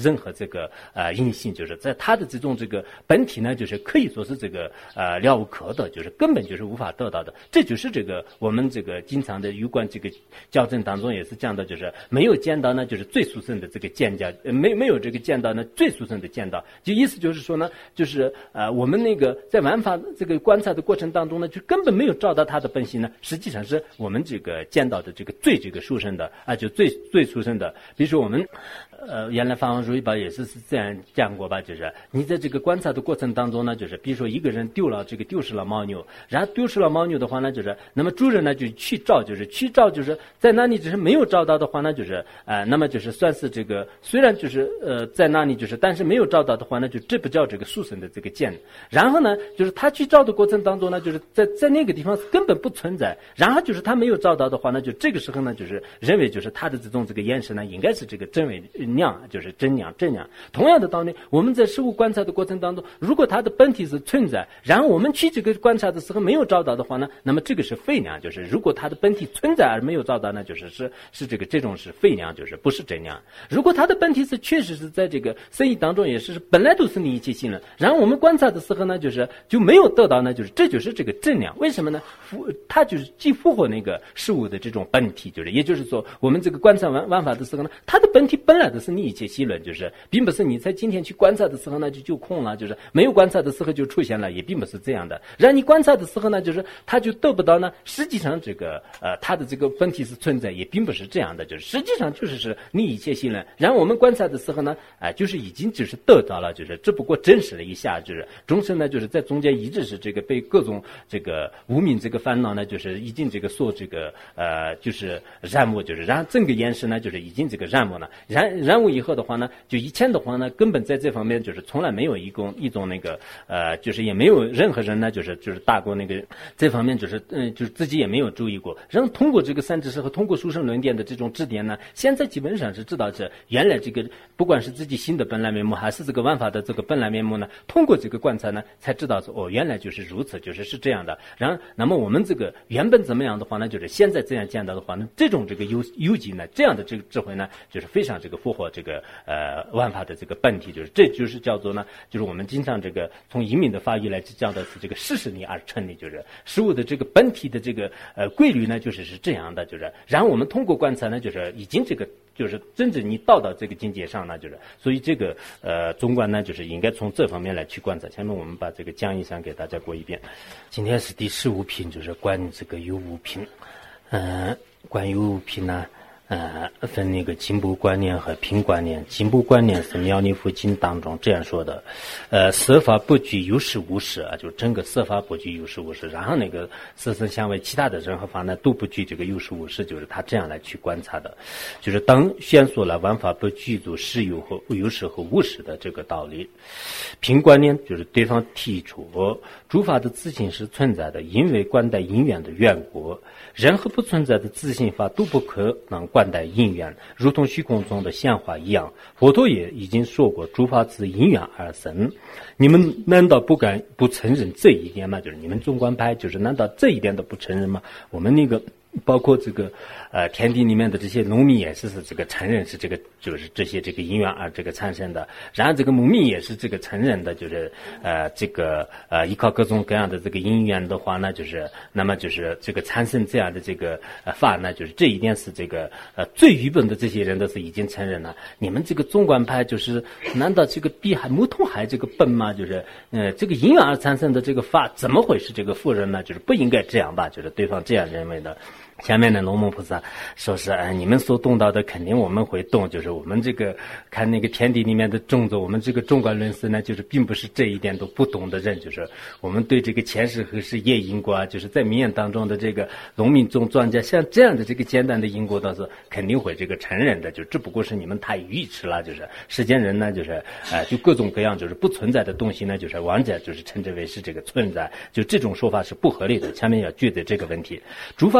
[SPEAKER 2] 个呃阴性，就是在他的这种这个本体呢，就是可以说是这个呃了无可得，就是根本就是无法得到的。这就是这个我们这个经常的有关这个教证当中也是讲的，就是没有见到呢，就是最殊胜的这个见教，呃、没没有这个见到呢最殊胜的见到，就意思就是说呢，就是呃我们那个在玩法这个观察的过程当中呢，就根本没有照到它的本性呢，实际上是我们这个见到的这个最这个殊胜的啊，就最最殊胜的。比如说我们呃原来法王如意宝也是是这样讲过吧，就是你在这个观察的过程当中呢，就是比如说一个人丢了这个丢失了牦牛，然后丢失了牦牛的话呢，就是那么主人呢就去找，就是去找，就是在那里只是没有找到的话呢，就是呃那么就是算是这个虽然就是呃在那里就是但是没有找到的话呢，就这不叫这个殊胜的这个见。然后呢就是他去找的过程当中呢，就是在在那个地方根本不存在，然后就是他没有找到的话呢，就这个时候呢就是认为就是他的这种这个眼神呢应该是这个真伪量，就是真量真量。同样的道理，我们在事物观察的过程当中，如果它的本体是存在，然后我们去这个观察的时候没有找到的话呢，那么这个是废量，就是如果它的本体存在而没有找到呢，就是是是这个这种是废量，就是不是真量。如果它的本体是确实是在这个生意当中也是本来都是你一切性了，然后我们观察的时候呢，就是就没有得到呢，就是这就是这个真量。为什么呢？它就是既符合那个事物的这种本体，就是也就是说我们这个观察玩玩法的时候呢，它的本体本来的是你一切性论，就是并不是你在今天去观察的时候呢就就空了，就是没有观察的时候就出现了，也并不是这样的。然后你观察的时候呢，就是它就得不到呢，实际上这个呃它的这个本体是存在，也并不是这样的，就是实际上就是是你一切性论。然后我们观察的时候呢，哎、呃，就是已经就是得到了，就是只不过证实了一下，就是众生呢就是在中间一直是这个被各种这个无明这个烦恼呢，就是已经这个所这个呃就是染没，就是然后整个眼神呢就是已经这个染没了，染染污以后的话呢，就以前的话呢根本在这方面就是从来没有一种一种那个呃就是也没有任何人呢就是就是大过那个这方面就是嗯、呃、就是自己也没有注意过。然后通过这个三知识和通过殊胜论点的这种指点呢，现在基本上是知道这原来这个不管是自己新的本来面目还是这个万法的这个本来面目呢，通过这个观察呢才知道说哦原来就是如此，就是是这样的。然后那么我们这个原本怎么样的话呢，就是现在这样见到的话呢，这种这个幽幽极呢这样的这个智慧呢就是非常这个符合这个呃万法的这个本体，就是这就是叫做呢就是我们经常这个从隐明的法语来讲的是这个事实力而成立，就是事物的这个本体的这个呃规律呢就是是这样的，就是然后我们通过观察呢就是已经这个就是真正你到到这个境界上呢，就是所以这个呃中观呢就是应该从这方面来去观察。前面我们把这个讲义上给大家过一遍。今天是第十五品，就是关于这个有无品。嗯、呃，关于有无品呢呃，分那个进步观念和品观念。进步观念是妙尼佛经当中这样说的，呃，色法不拘有实无实啊，就整个色法不拘有实无实。然后那个色身相位其他的任何法呢都不拘这个有实无实，就是他这样来去观察的。就是当宣说了万法不拘住实有和有实和无实的这个道理。品观念就是对方提出诸法的自性是存在的，因为观待因缘的缘故，任何不存在的自性法都不可能观待因缘，如同虚空中的显化一样。佛陀也已经说过，诸法自因缘而生。你们难道不敢不承认这一点吗？就是你们中观派，就是难道这一点都不承认吗？我们那个包括这个呃天地里面的这些农民也是是这个承认是这个就是这些这个因缘而这个产生的，然后这个牧民也是这个承认的，就是呃这个呃依靠各种各样的这个因缘的话呢，就是那么就是这个产生这样的这个呃法呢，就是这一点是这个呃最愚笨的这些人都是已经承认了。你们这个中观派就是难道这个比还木头还这个笨吗？就是呃这个因缘而产生的这个法怎么会是这个富人呢？就是不应该这样吧，就是对方这样认为的。下面的龙门菩萨说是哎，你们所动到的肯定我们会动，就是我们这个看那个天地里面的种子，我们这个中观论师呢，就是并不是这一点都不懂的人，就是我们对这个前世和世业因果啊，就是在民间当中的这个农民种庄稼，像这样的这个简单的因果倒是肯定会这个承认的，就只不过是你们太愚痴了，就是世间人呢，就是呃就各种各样就是不存在的东西呢，就是往者就是称之为是这个存在，就这种说法是不合理的。下面要举的这个问题，诸法的真如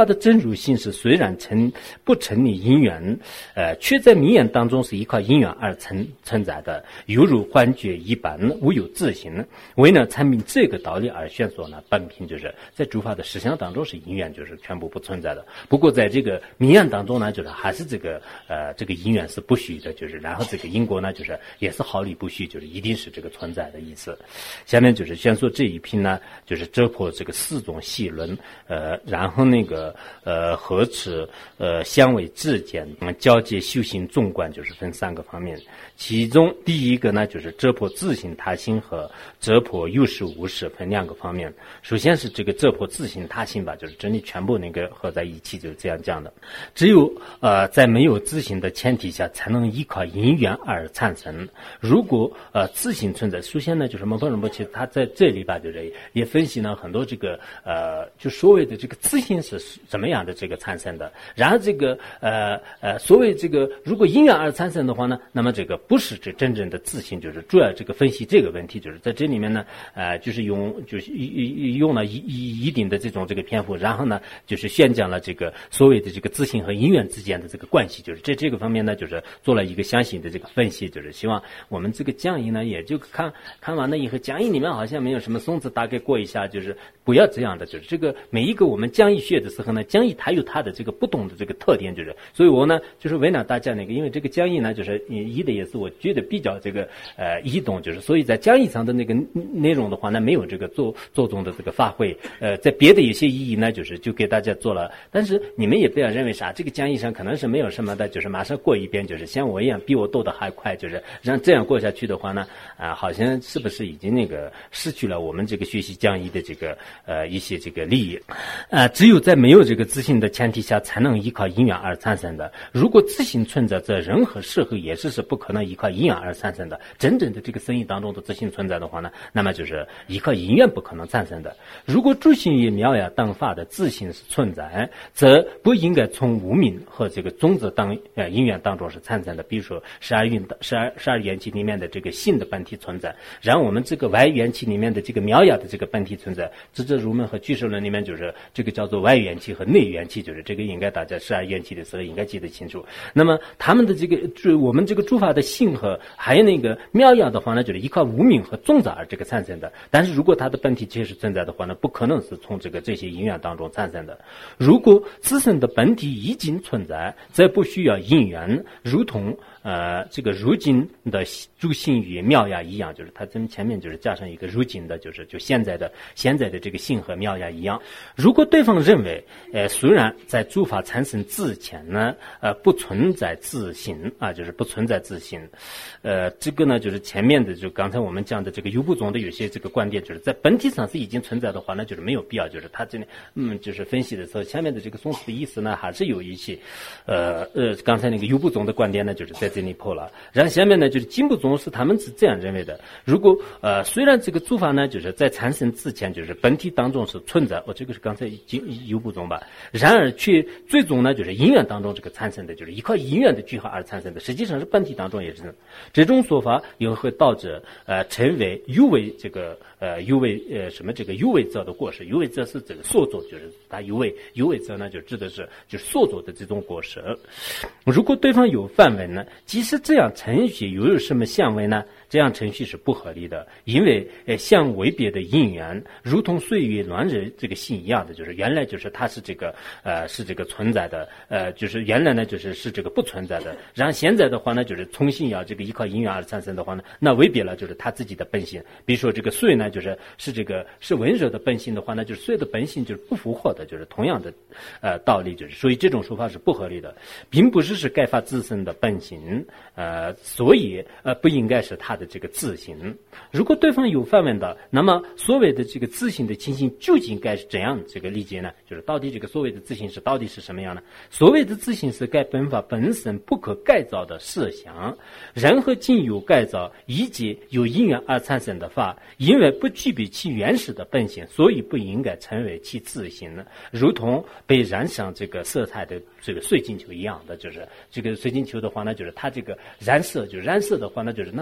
[SPEAKER 2] 住性是虽然成不成立因缘，呃，却在名言当中是依靠因缘而存存在的，犹如幻觉一般，无有自性。为了阐明这个道理而宣说呢，本品就是在诸法的实相当中是因缘就是全部不存在的。不过在这个名言当中呢，就是还是这个呃这个因缘是不虚的，就是然后这个因果呢，就是也是毫厘不虚，就是一定是这个存在的意思。下面就是宣说这一品呢，就是折破这个四种细论，呃，然后那个呃何持呃相为至简，嗯，交接修行纵观，就是分三个方面。其中第一个呢，就是折破自性他性和折破有实无实，分两个方面。首先是这个折破自性他性吧，就是真理全部那个合在一起，就是这样讲的。只有呃在没有自性的前提下，才能依靠因缘而产生。如果呃自性存在，首先呢就是蒙本仁波切他在这里吧，就是也分析了很多这个呃就所谓的这个自性是怎么样的这个产生的。然后这个呃呃所谓这个如果因缘而产生的话呢，那么这个不是这真正的自性，就是主要这个分析这个问题，就是在这里面呢呃就是用就是用了一一一定的这种这个篇幅，然后呢就是宣讲了这个所谓的这个自性和因缘之间的这个关系，就是这这个方面呢就是做了一个详细的这个分析，就是希望我们这个讲义呢也就看看完了以后，讲义里面好像没有什么松子，大概过一下，就是不要这样的，就是这个每一个我们讲义学的时候呢，讲义它有它的这个不同的这个特点，就是所以我呢就是为了大家那个，因为这个讲义呢就是译的也是我觉得比较这个呃易懂，就是所以在讲义上的那个内容的话呢，没有这个做做中的这个发挥，呃，在别的一些意义呢，就是就给大家做了，但是你们也不要认为啥，这个讲义上可能是没有什么的，就是马上过一遍，就是像我一样比我读的还快，就是让这样过下去的话呢，啊、呃，好像是不是已经那个失去了我们这个学习讲义的这个呃一些这个利益，啊、呃，只有在没有这个自性的前提下，才能依靠因缘而产生的。如果自性存在，这任何时候也是是不可能依靠因缘而产生的。真正的这个生意当中的自性存在的话呢，那么就是依靠因缘不可能产生的。如果诸行与妙呀等法的自性是存在，则不应该从无明和这个种子等呃因缘当中是产生的。比如说十二运十二十二元气里面的这个性的本体存在，然后我们这个外元气里面的这个妙呀的这个本体存在，智者入门和俱舍论里面就是这个叫做外元气和内元气，就是这个应该大家十二元气的时候应该记得清楚。那么他们的这个我们这个诸法的性和还有那个妙呀的话呢，就是依靠无明和种子而这个产生的。但是如果它的本体确实存在的话呢，不可能是从这个这些因缘当中产生的。如果自身的本体已经存在，则不需要因缘，如同呃这个如今的诸性与妙呀一样，就是它这前面就是加上一个如今的，就是就现在的现在的这个性和妙呀一样。如果对方认为呃虽然在诸法产生之前呢呃不存在自性啊，就是不存在自性，呃这个呢就是前面的就刚才我们讲的这个优部宗的有些这个观点，就是在本体上是已经存在的话，那就是没有必要，就是他这里嗯就是分析的时候，下面的这个松子的意思呢还是有一些呃呃刚才那个优部宗的观点呢就是在这里破了。然后下面呢就是经部宗是他们是这样认为的，如果呃虽然这个诸法呢就是在产生之前就是本体当中是存在，哦这个是刚才经优部宗吧，然而却最终呢就是因缘当中这个产生的，就是依靠因缘的聚合而产生的，实际上是本体当中也是这种说法，又会导致呃成为有为这个呃有为呃什么这个有为者的过失。有为者是这个所作，就是他有为有为者呢就指的是就是所作的这种过失。如果对方有范围呢，即使这样程序又有什么相违呢？这样程序是不合理的，因为呃相违别的因缘，如同岁月乱日这个性一样的，就是原来就是它是这个呃是这个存在的，呃就是原来呢就是是这个不存在的，然后现在的话呢就是重新要这个依靠因缘而产生的话呢，那违别了就是它自己的本性。比如说这个岁呢就是是这个是温热的本性的话呢，就是岁的本性就是不符合的，就是同样的呃道理，就是所以这种说法是不合理的，并不是是该法自身的本性，呃所以呃不应该是它的这个自性。如果对方有反问的，那么所谓的这个自性的情形究竟该是怎样这个理解呢？就是到底这个所谓的自性是到底是什么样呢？所谓的自性是该本法本身不可改造的设想，人和经有改造以及有因缘而产生的法，因为不具备其原始的本性，所以不应该成为其自性呢，如同被染上这个色彩的这个水晶球一样的，就是这个水晶球的话呢，就是它这个染色，就染色的话呢，就是那么这个染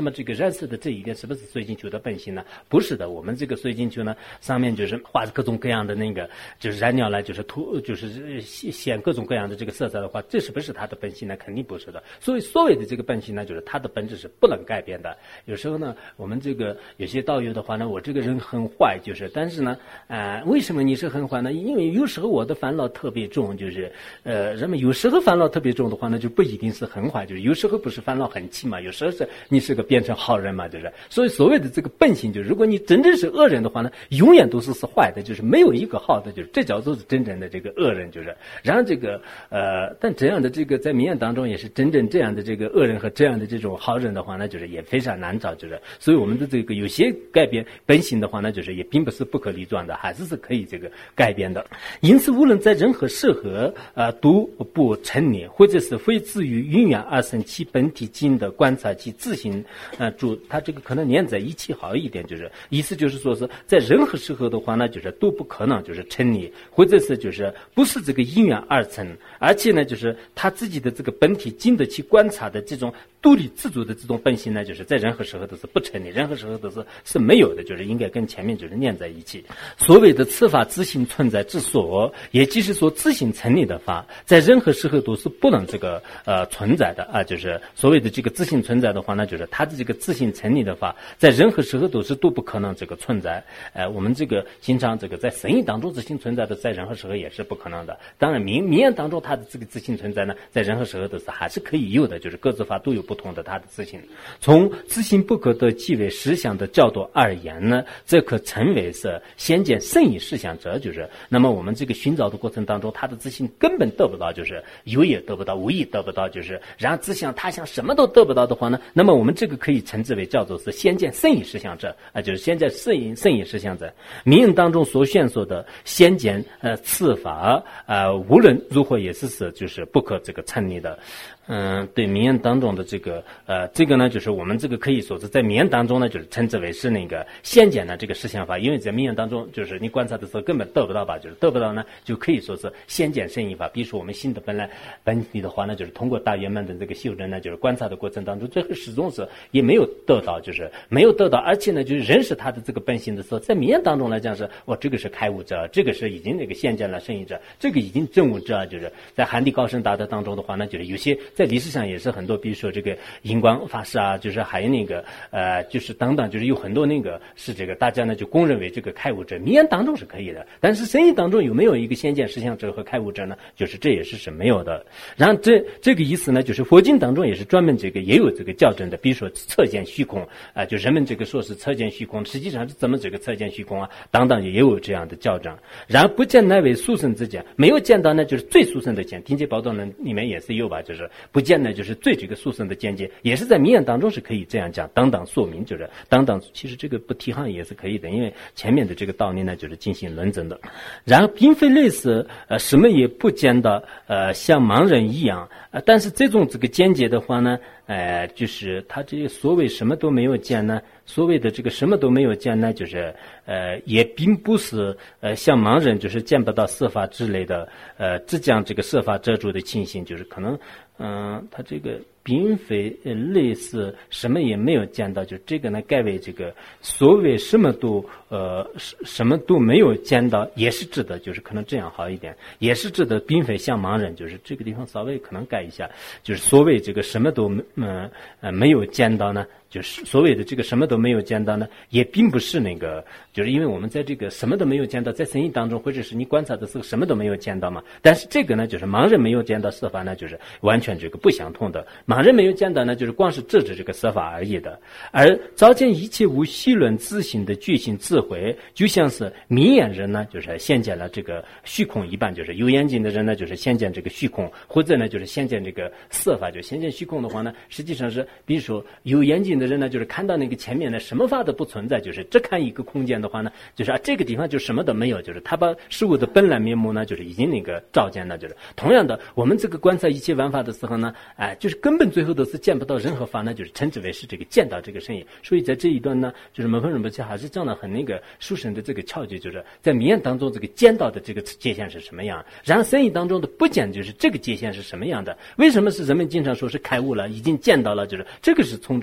[SPEAKER 2] 诠释的这一点是不是水晶球的本性呢？不是的，我们这个水晶球呢，上面就是画各种各样的那个，就是染料来，就是涂，就是显各种各样的这个色彩的话，这是不是它的本性呢？肯定不是的。所以所谓的这个本性呢，就是它的本质是不能改变的。有时候呢，我们这个有些道友的话呢，我这个人很坏，就是，但是呢，呃，为什么你是很坏呢？因为有时候我的烦恼特别重，就是，呃，人们有时候烦恼特别重的话呢，就不一定是很坏，就是有时候不是烦恼很轻嘛，有时候是你是个变成好人嘛，就是。所以所谓的这个本性，就是如果你真正是恶人的话呢，永远都是是坏的，就是没有一个好的，就是这叫做是真正的这个恶人，就是。然后这个呃，但这样的这个在民间当中也是真正这样的这个恶人和这样的这种好人的话呢，就是也非常难找，就是。所以我们的这个有些改变本性的话呢，就是也并不是不可逆转的，还是是可以这个改变的。因此，无论在任何时候，呃，都不成立，或者是非自于云缘而生其本体经的观察其自行，呃，主它这个可能连在一起好一点，就是意思就是说是在任何时候的话呢，就是都不可能就是成立，或者是就是不是这个因缘而成，而且呢，就是他自己的这个本体经得起观察的这种独立自主的这种本性呢，就是在任何时候都是不成立，任何时候都是是没有的，就是应该跟前面就是连在一起。所谓的此法自行存在之所，也就是说自行成立的法，在任何时候都是不能这个呃存在的啊，就是所谓的这个自行存在的话呢，就是它的这个自行成立的法，在任何时候都是都不可能这个存在。呃，我们这个经常这个在生意当中自行存在的，在任何时候也是不可能的。当然民民间当中它的这个自行存在呢，在任何时候都是还是可以有的，就是各自法都有不同的它的自行。从自行不可得即为实相的角度而言呢，这可称为是先见圣意实相者，就是那么我们这个寻找的过程当中，它的自行根本得不到，就是有也得不到，无也得不到，就是然后自相他相什么都得不到的话呢，那么我们这个可以称之为叫做是先见圣意实相者啊，就是先见圣意圣意实相者。民营当中所宣说的先见呃此法呃无论如何也是是就是不可这个成立的。嗯，对民间当中的这个呃，这个呢，就是我们这个可以说是在民间当中呢，就是称之为是那个先见的这个实相法，因为在民间当中，就是你观察的时候根本得不到吧，就是得不到呢，就可以说是先见圣意法。比如说我们心的本来本体的话呢，就是通过大圆满的这个修正呢，就是观察的过程当中，最后始终是也没有得到，就是没有得到，而且呢，就是认识他的这个本性的时候，在民间当中来讲是，哦，这个是开悟者，这个是已经那个先见了圣意者，这个已经证悟者，就是在寒地高僧大德当中的话呢，就是有些。在历史上也是很多，比如说这个银光法师啊，就是还有那个呃，就是等等，就是有很多那个是这个大家呢就公认为这个开悟者，民间当中是可以的，但是生意当中有没有一个先见实相者和开悟者呢？就是这也是是没有的。然后这这个意思呢，就是佛经当中也是专门这个也有这个校正的，比如说测见虚空啊、呃，就人们这个说是测见虚空，实际上是怎么这个测见虚空啊？等等也有这样的校正。然后不见乃为殊胜之见，没有见到呢就是最殊胜的见，听解宝藏论里面也是有吧，就是。不见呢，就是最这个殊胜的见解，也是在民间当中是可以这样讲，等等说明就是等等，其实这个不提倡也是可以的，因为前面的这个道理呢就是进行论证的。然后并非类似呃什么也不见到呃像盲人一样，呃但是这种这个见解的话呢，呃就是他这个所谓什么都没有见呢。所谓的这个什么都没有见呢，就是呃也并不是呃像盲人就是见不到色法之类的呃只将这个色法遮住的情形，就是可能嗯、呃、他这个并非呃类似什么也没有见到，就这个呢改为这个所谓什么都呃什么都没有见到，也是指的就是可能这样好一点，也是指的并非像盲人，就是这个地方稍微可能改一下，就是所谓这个什么都嗯呃没有见到呢。就是所谓的这个什么都没有见到呢，也并不是那个，就是因为我们在这个什么都没有见到，在生意当中或者是你观察的时候什么都没有见到嘛。但是这个呢，就是盲人没有见到色法呢，就是完全这个不相同的。盲人没有见到呢，就是光是制止这个色法而已的。而照见一切无细论自性的觉醒智慧，就像是明眼人呢，就是先见了这个虚空一般，就是有眼睛的人呢，就是先见这个虚空，或者呢就是先见这个色法。就先见虚空的话呢，实际上是比如说有眼睛的人呢，就是看到那个前面的什么法都不存在，就是只看一个空间的话呢，就是啊这个地方就什么都没有，就是他把事物的本来面目呢，就是已经那个照见了。就是同样的，我们这个观察一切万法的时候呢，哎、呃，就是根本最后都是见不到任何法呢，就是称之为是这个见到这个圣意。所以在这一段呢，就是门分仁波切还是讲了很那个殊胜的这个窍诀，就是在名言当中这个见到的这个界限是什么样，然后圣意当中的不见就是这个界限是什么样的。为什么是人们经常说是开悟了，已经见到了，就是这个是从这个名言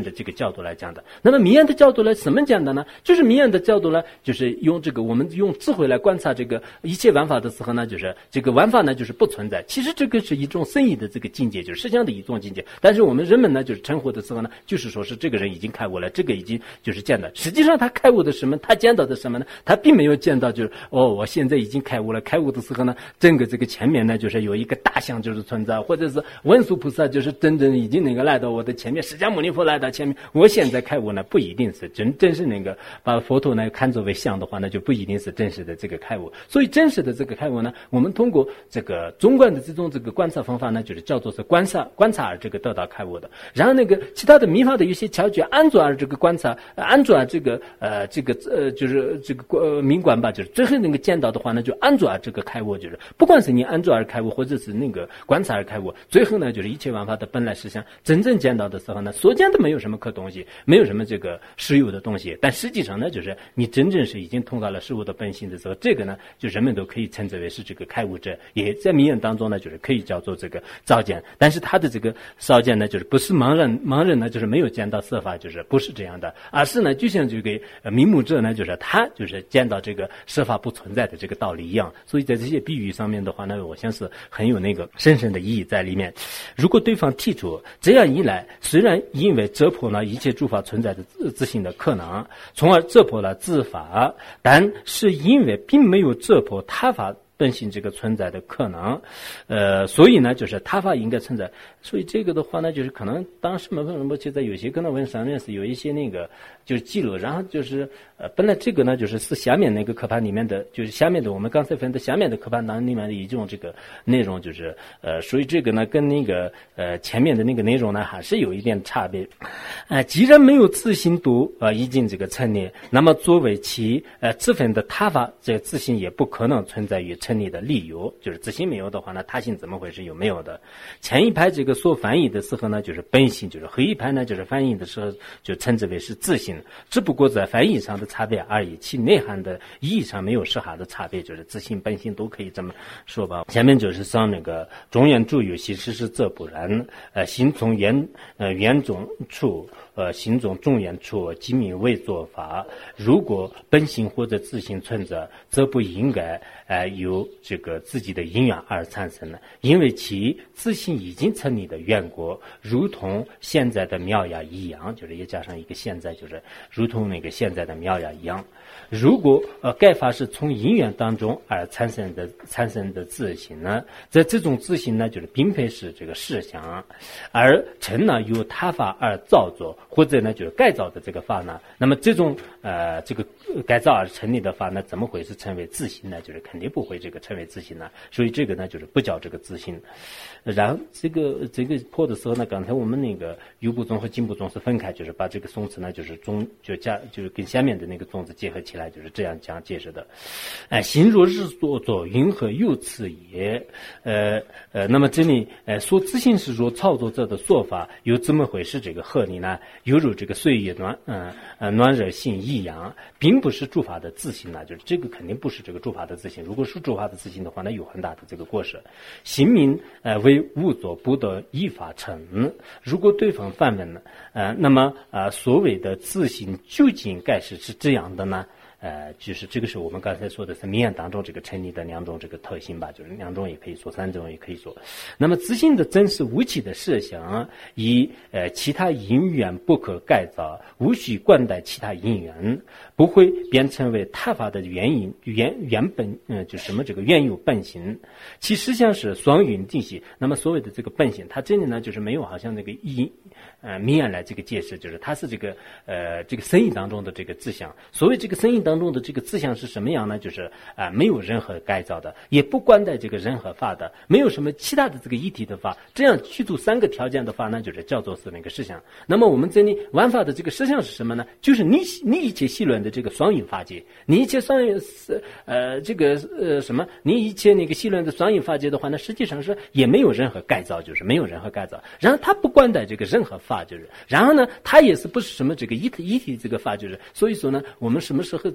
[SPEAKER 2] 的这个角度来讲的。那么明眼的角度来怎么讲的呢？就是明眼的角度呢，就是用这个我们用智慧来观察这个一切玩法的时候呢，就是这个玩法呢就是不存在。其实这个是一种深意的这个境界，就是实相的一种境界。但是我们人们呢，就是成活的时候呢，就是说是这个人已经开悟了，这个已经就是见到。实际上他开悟的什么？他见到的什么呢？他并没有见到就是哦，我现在已经开悟了。开悟的时候呢，整个这个前面呢，就是有一个大象就是存在，或者是文殊菩萨就是真正已经那个来到我的前面，释迦牟尼佛来到前面。我现在开悟呢，不一定是真真是那个把佛陀呢看作为像的话呢，就不一定是真实的这个开悟。所以真实的这个开悟呢，我们通过这个中观的这种这个观察方法呢，就是叫做是观察观察而这个得到开悟的。然后那个其他的密法的有些窍诀，安住而这个观察，安住而这个呃这个呃就是这个呃明观吧，就是最后那个见到的话呢，就安住而这个开悟，就是不管是你安住而开悟，或者是那个观察而开悟，最后呢就是一切万法的本来实相，真正见到的时候呢，所见的没有什么可东西，没有什么这个实有的东西，但实际上呢，就是你真正是已经通达了事物的本性的时候，这个呢，就人们都可以称之为是这个开悟者，也在明眼当中呢，就是可以叫做这个照见。但是他的这个照见呢，就是不是盲人，盲人呢就是没有见到色法，就是不是这样的，而是呢，就像这个呃明目者呢，就是他就是见到这个色法不存在的这个道理一样。所以在这些比喻上面的话呢，我相信很有那个深深的意义在里面。如果对方提出这样一来，虽然因为遮破了一切诸法存在的自性的可能，从而遮破了自法，但是因为并没有遮破他法本性这个存在的可能，呃，所以呢，就是他法应该存在。所以这个的话呢，就是可能当时嘛，我觉得有些可能文上面是有一些那个就是记录，然后就是呃，本来这个呢，就是是下面那个课盘里面的，就是下面的我们刚才分的下面的课盘当里面的一种这个内容，就是呃，所以这个呢，跟那个呃前面的那个内容呢，还是有一点差别。啊、呃，既然没有自性度啊、呃、已经这个成立，那么作为其呃自分的他法，这个自性也不可能存在于成立的理由，就是自性没有的话呢，他性怎么会是有没有的？前一排这个所翻译的时候呢，就是本性，就是后一排呢，就是翻译的时候就称之为是自性，只不过在翻译上的差别而已，其内涵的意义上没有丝毫的差别，就是自性本性都可以这么说吧。前面就是像那个中原著有其实是则不然，呃，心从言呃言中处。呃，心中众言处，机密为做法。如果本性或者自性存在，则不应该呃由这个自己的因缘而产生了，因为其自性已经成立的缘故，如同现在的苗芽一样，就是也加上一个现在，就是如同那个现在的苗芽一样。如果呃该法是从因缘当中而产生的产生的自性呢，在这种自性呢，就是并非是这个实相，而成了由他法而造作。或者呢，就是改造的这个法呢，那么这种呃这个改造而成立的法呢，怎么会是成为自性呢？就是肯定不会这个成为自性呢。所以这个呢，就是不叫这个自性。然后这个这个破的时候呢，刚才我们那个有部宗和进部宗是分开，就是把这个松词呢，就是中就加就是跟下面的那个宗词结合起来，就是这样讲解释的。哎、呃，心若日所作，云何有此也？呃呃，那么这里呃说自性是说操作者的说法，又怎么会是这个合理呢？犹如这个岁月暖嗯呃暖热性一样，并不是诸法的自性呢，就是这个肯定不是这个诸法的自性。如果是诸法的自性的话，那有很大的这个过失。心明呃为无作不得依法成。如果对方反问呢，呃，那么呃所谓的自性究竟该是是这样的呢？呃，就是这个是我们刚才说的是明眼当中这个成立的两种这个特性吧，就是两种也可以说，三种也可以说。那么自性的真实无起的设想，以呃其他因缘不可改造，无需冠带其他因缘，不会变成为他法的原因原原本呃就什么这个原有本性，其实相是双运定性。那么所谓的这个本性，它这里呢就是没有好像那个因呃明眼来这个解释，就是它是这个呃这个生意当中的这个自相。所谓这个生意当中的这个自相是什么样呢？就是啊、呃、没有任何改造的，也不冠带这个任何法的，没有什么其他的这个一体的法，这样具足三个条件的法呢，就是叫做是那个实相。那么我们这里玩法的这个实相是什么呢？就是你你一切细论的这个双运法界，你一切双运呃这个呃什么，你一切那个细论的双运法界的话呢，实际上是也没有任何改造，就是没有任何改造。然后它不冠带这个任何法，就是然后呢，它也是不是什么这个一体一体这个法，就是所以说呢，我们什么时候就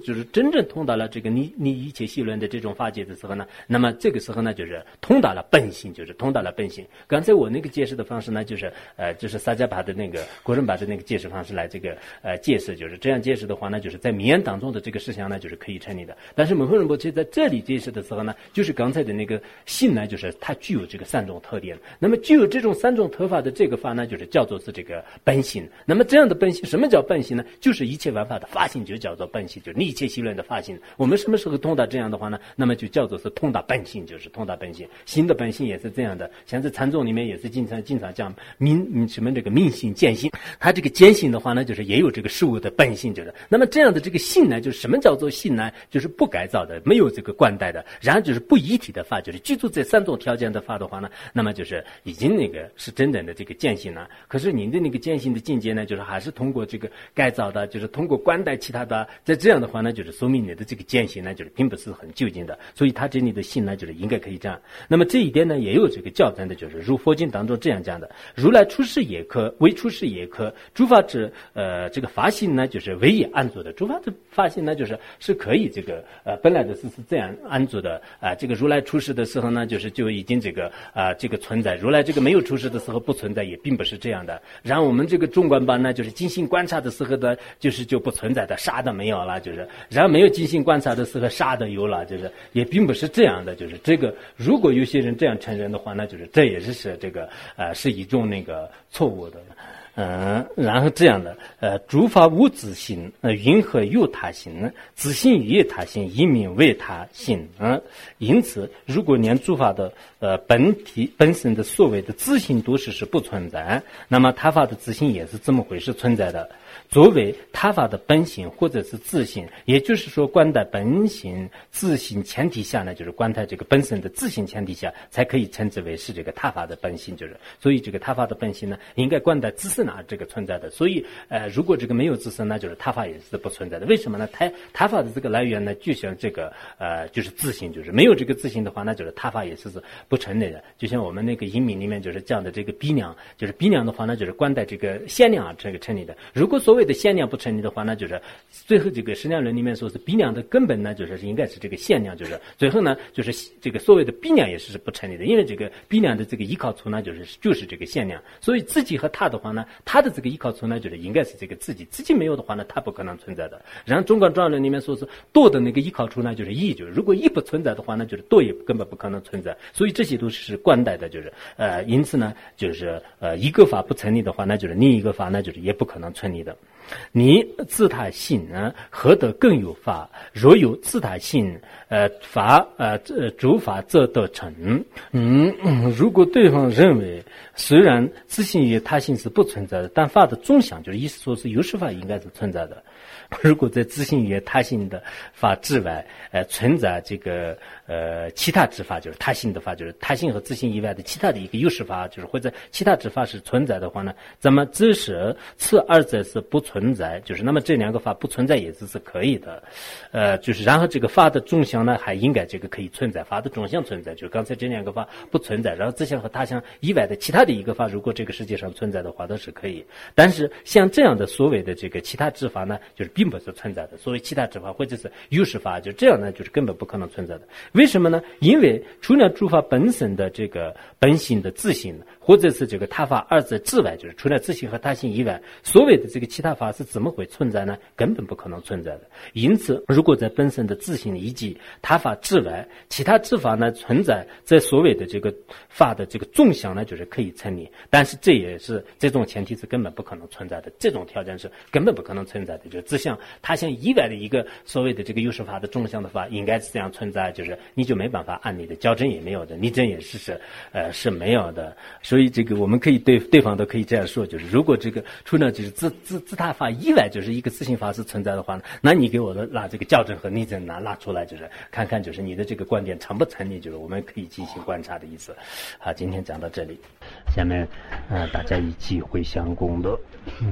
[SPEAKER 2] 就是真正通达了这个你你一切细论的这种法界的时候呢，那么这个时候呢就是通达了本性，就是通达了本性。刚才我那个解释的方式呢，就是呃就是萨迦巴的那个国人巴的那个解释方式来这个呃解释，就是这样解释的话呢，就是在名言当中的这个事项呢就是可以成立的。但是门后仁波切在这里解释的时候呢，就是刚才的那个性呢，就是它具有这个三种特点。那么具有这种三种特法的这个法呢，就是叫做是这个本性。那么这样的本性，什么叫本性呢？就是一切万法的法性就叫做本性，就是一切细论的法性。我们什么时候通达这样的话呢？那么就叫做是通达本性，就是通达本性。心的本性也是这样的，像在禅宗里面也是经常经常讲明什么这个明性见性，它这个见性的话呢，就是也有这个事物的本性，就是那么这样的这个性呢，就是什么叫做性呢？就是不改造的，没有这个冠带的，然后就是不一体的法，就是居住这三种条件的法的话呢，那么就是已经那个是真正的这个见性了。可是您的那个见性的境界呢，就是还是通过这个改造的，就是通过冠带其他的，在这样的话呢，就是说明你的这个见性呢，就是并不是很究竟的，所以他这里的性呢，就是应该可以这样。那么这一点呢，也有这个校正的，就是如佛经当中这样讲的：如来出世也可，为出世也可，诸法之呃这个法性呢，就是唯以安住的。诸法的法性呢，就是是可以这个呃本来的是是这样安住的啊、呃。这个如来出世的时候呢，就是就已经这个啊、呃、这个存在。如来这个没有出世的时候不存在，也并不是这样的。然后我们这个中观班呢，就是精心观察的时候的，就是就不存在的，啥的没有了，就是然后没有精心观察的时候，啥的有了，就是也并不是这样的。就是这个，如果有些人这样承认的话，那就是这也是是这个呃是一种那个错误的。嗯，然后这样的，呃，诸法无自性，呃，云何有他性？自性与他性，一名为他性。嗯，因此，如果连诸法的呃本体本身的所谓的自性都是是不存在，那么他法的自性也是这么回事存在的。作为他法的本性或者是自性，也就是说观待本性自性前提下呢，就是观待这个本身的自性前提下，才可以称之为是这个他法的本性。就是所以这个他法的本性呢，应该观待自身啊这个存在的。所以呃，如果这个没有自身呢，就是他法也是不存在的。为什么呢？他他法的这个来源呢，就像这个呃就是自性，就是没有这个自性的话，那就是他法也是不成立的。就像我们那个音名里面就是讲的这个比量，就是比量的话呢，就是观待这个限量啊这个成立的。如果所谓的限量不成立的话，那就是最后这个实量论里面说是比量的根本呢，就是应该是这个限量，就是最后呢，就是这个所谓的比量也是不成立的，因为这个比量的这个依靠处呢，就是就是这个限量，所以自己和他的话呢，他的这个依靠处呢，就是应该是这个自己，自己没有的话呢，他不可能存在的。然后中观庄论里面说是多的那个依靠处呢，就是义，就是如果义不存在的话呢，就是多也根本不可能存在，所以这些都是冠带的，就是呃，因此呢，就是呃一个法不成立的话，那就是另一个法呢，就是也不可能成立的。你自他性呢，何得更有法？若有自他性，呃，法呃诸法则得成。嗯，如果对方认为虽然自性与他性是不存在的，但法的总相就是意思说是有实法应该是存在的。如果在自性与他性的法之外，呃，存在这个呃其他之法，就是他性的法，就是他性和自性以外的其他的一个有实法，就是或者其他之法是存在的话呢，咱们只是此二者是不存在，就是那么这两个法不存在也是是可以的，呃，就是然后这个法的总相呢，还应该这个可以存在，法的总相存在，就是刚才这两个法不存在，然后自相和他相以外的其他的一个法，如果这个世界上存在的话，都是可以。但是像这样的所谓的这个其他之法呢，就是并不是存在的。所谓其他之法或者是有实法，就这样呢，就是根本不可能存在的。为什么呢？因为除了诸法本身的这个本性的自性，或者是这个他法二者之外，就是除了自性和他性以外，所谓的这个其他法是怎么会存在呢？根本不可能存在的。因此，如果在本身的自性以及他法之外，其他之法呢存在，在所谓的这个法的这个纵向呢，就是可以成立。但是这也是这种前提是根本不可能存在的，这种条件是根本不可能存在的。就是自相他相以外的一个所谓的这个有实法的纵向的法，应该是这样存在，就是你就没办法按你的较真也没有的，逆真也是是呃是没有的。所以这个我们可以对对方都可以这样说，就是如果这个除了就是自自自他法以外，就是一个自性法是存在的话，那你给我的拿这个校正和逆真拿拉出来，就是看看就是你的这个观点成不成立，就是我们可以进行观察的意思。好，今天讲到这里，下面呃大家一起回向功德。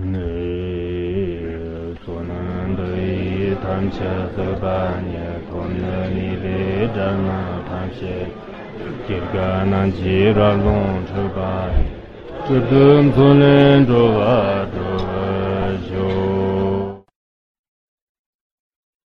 [SPEAKER 2] 嗯，做能对谈切和半夜可能你的真能谈些，这个能记着龙出版，这等做人做啊做。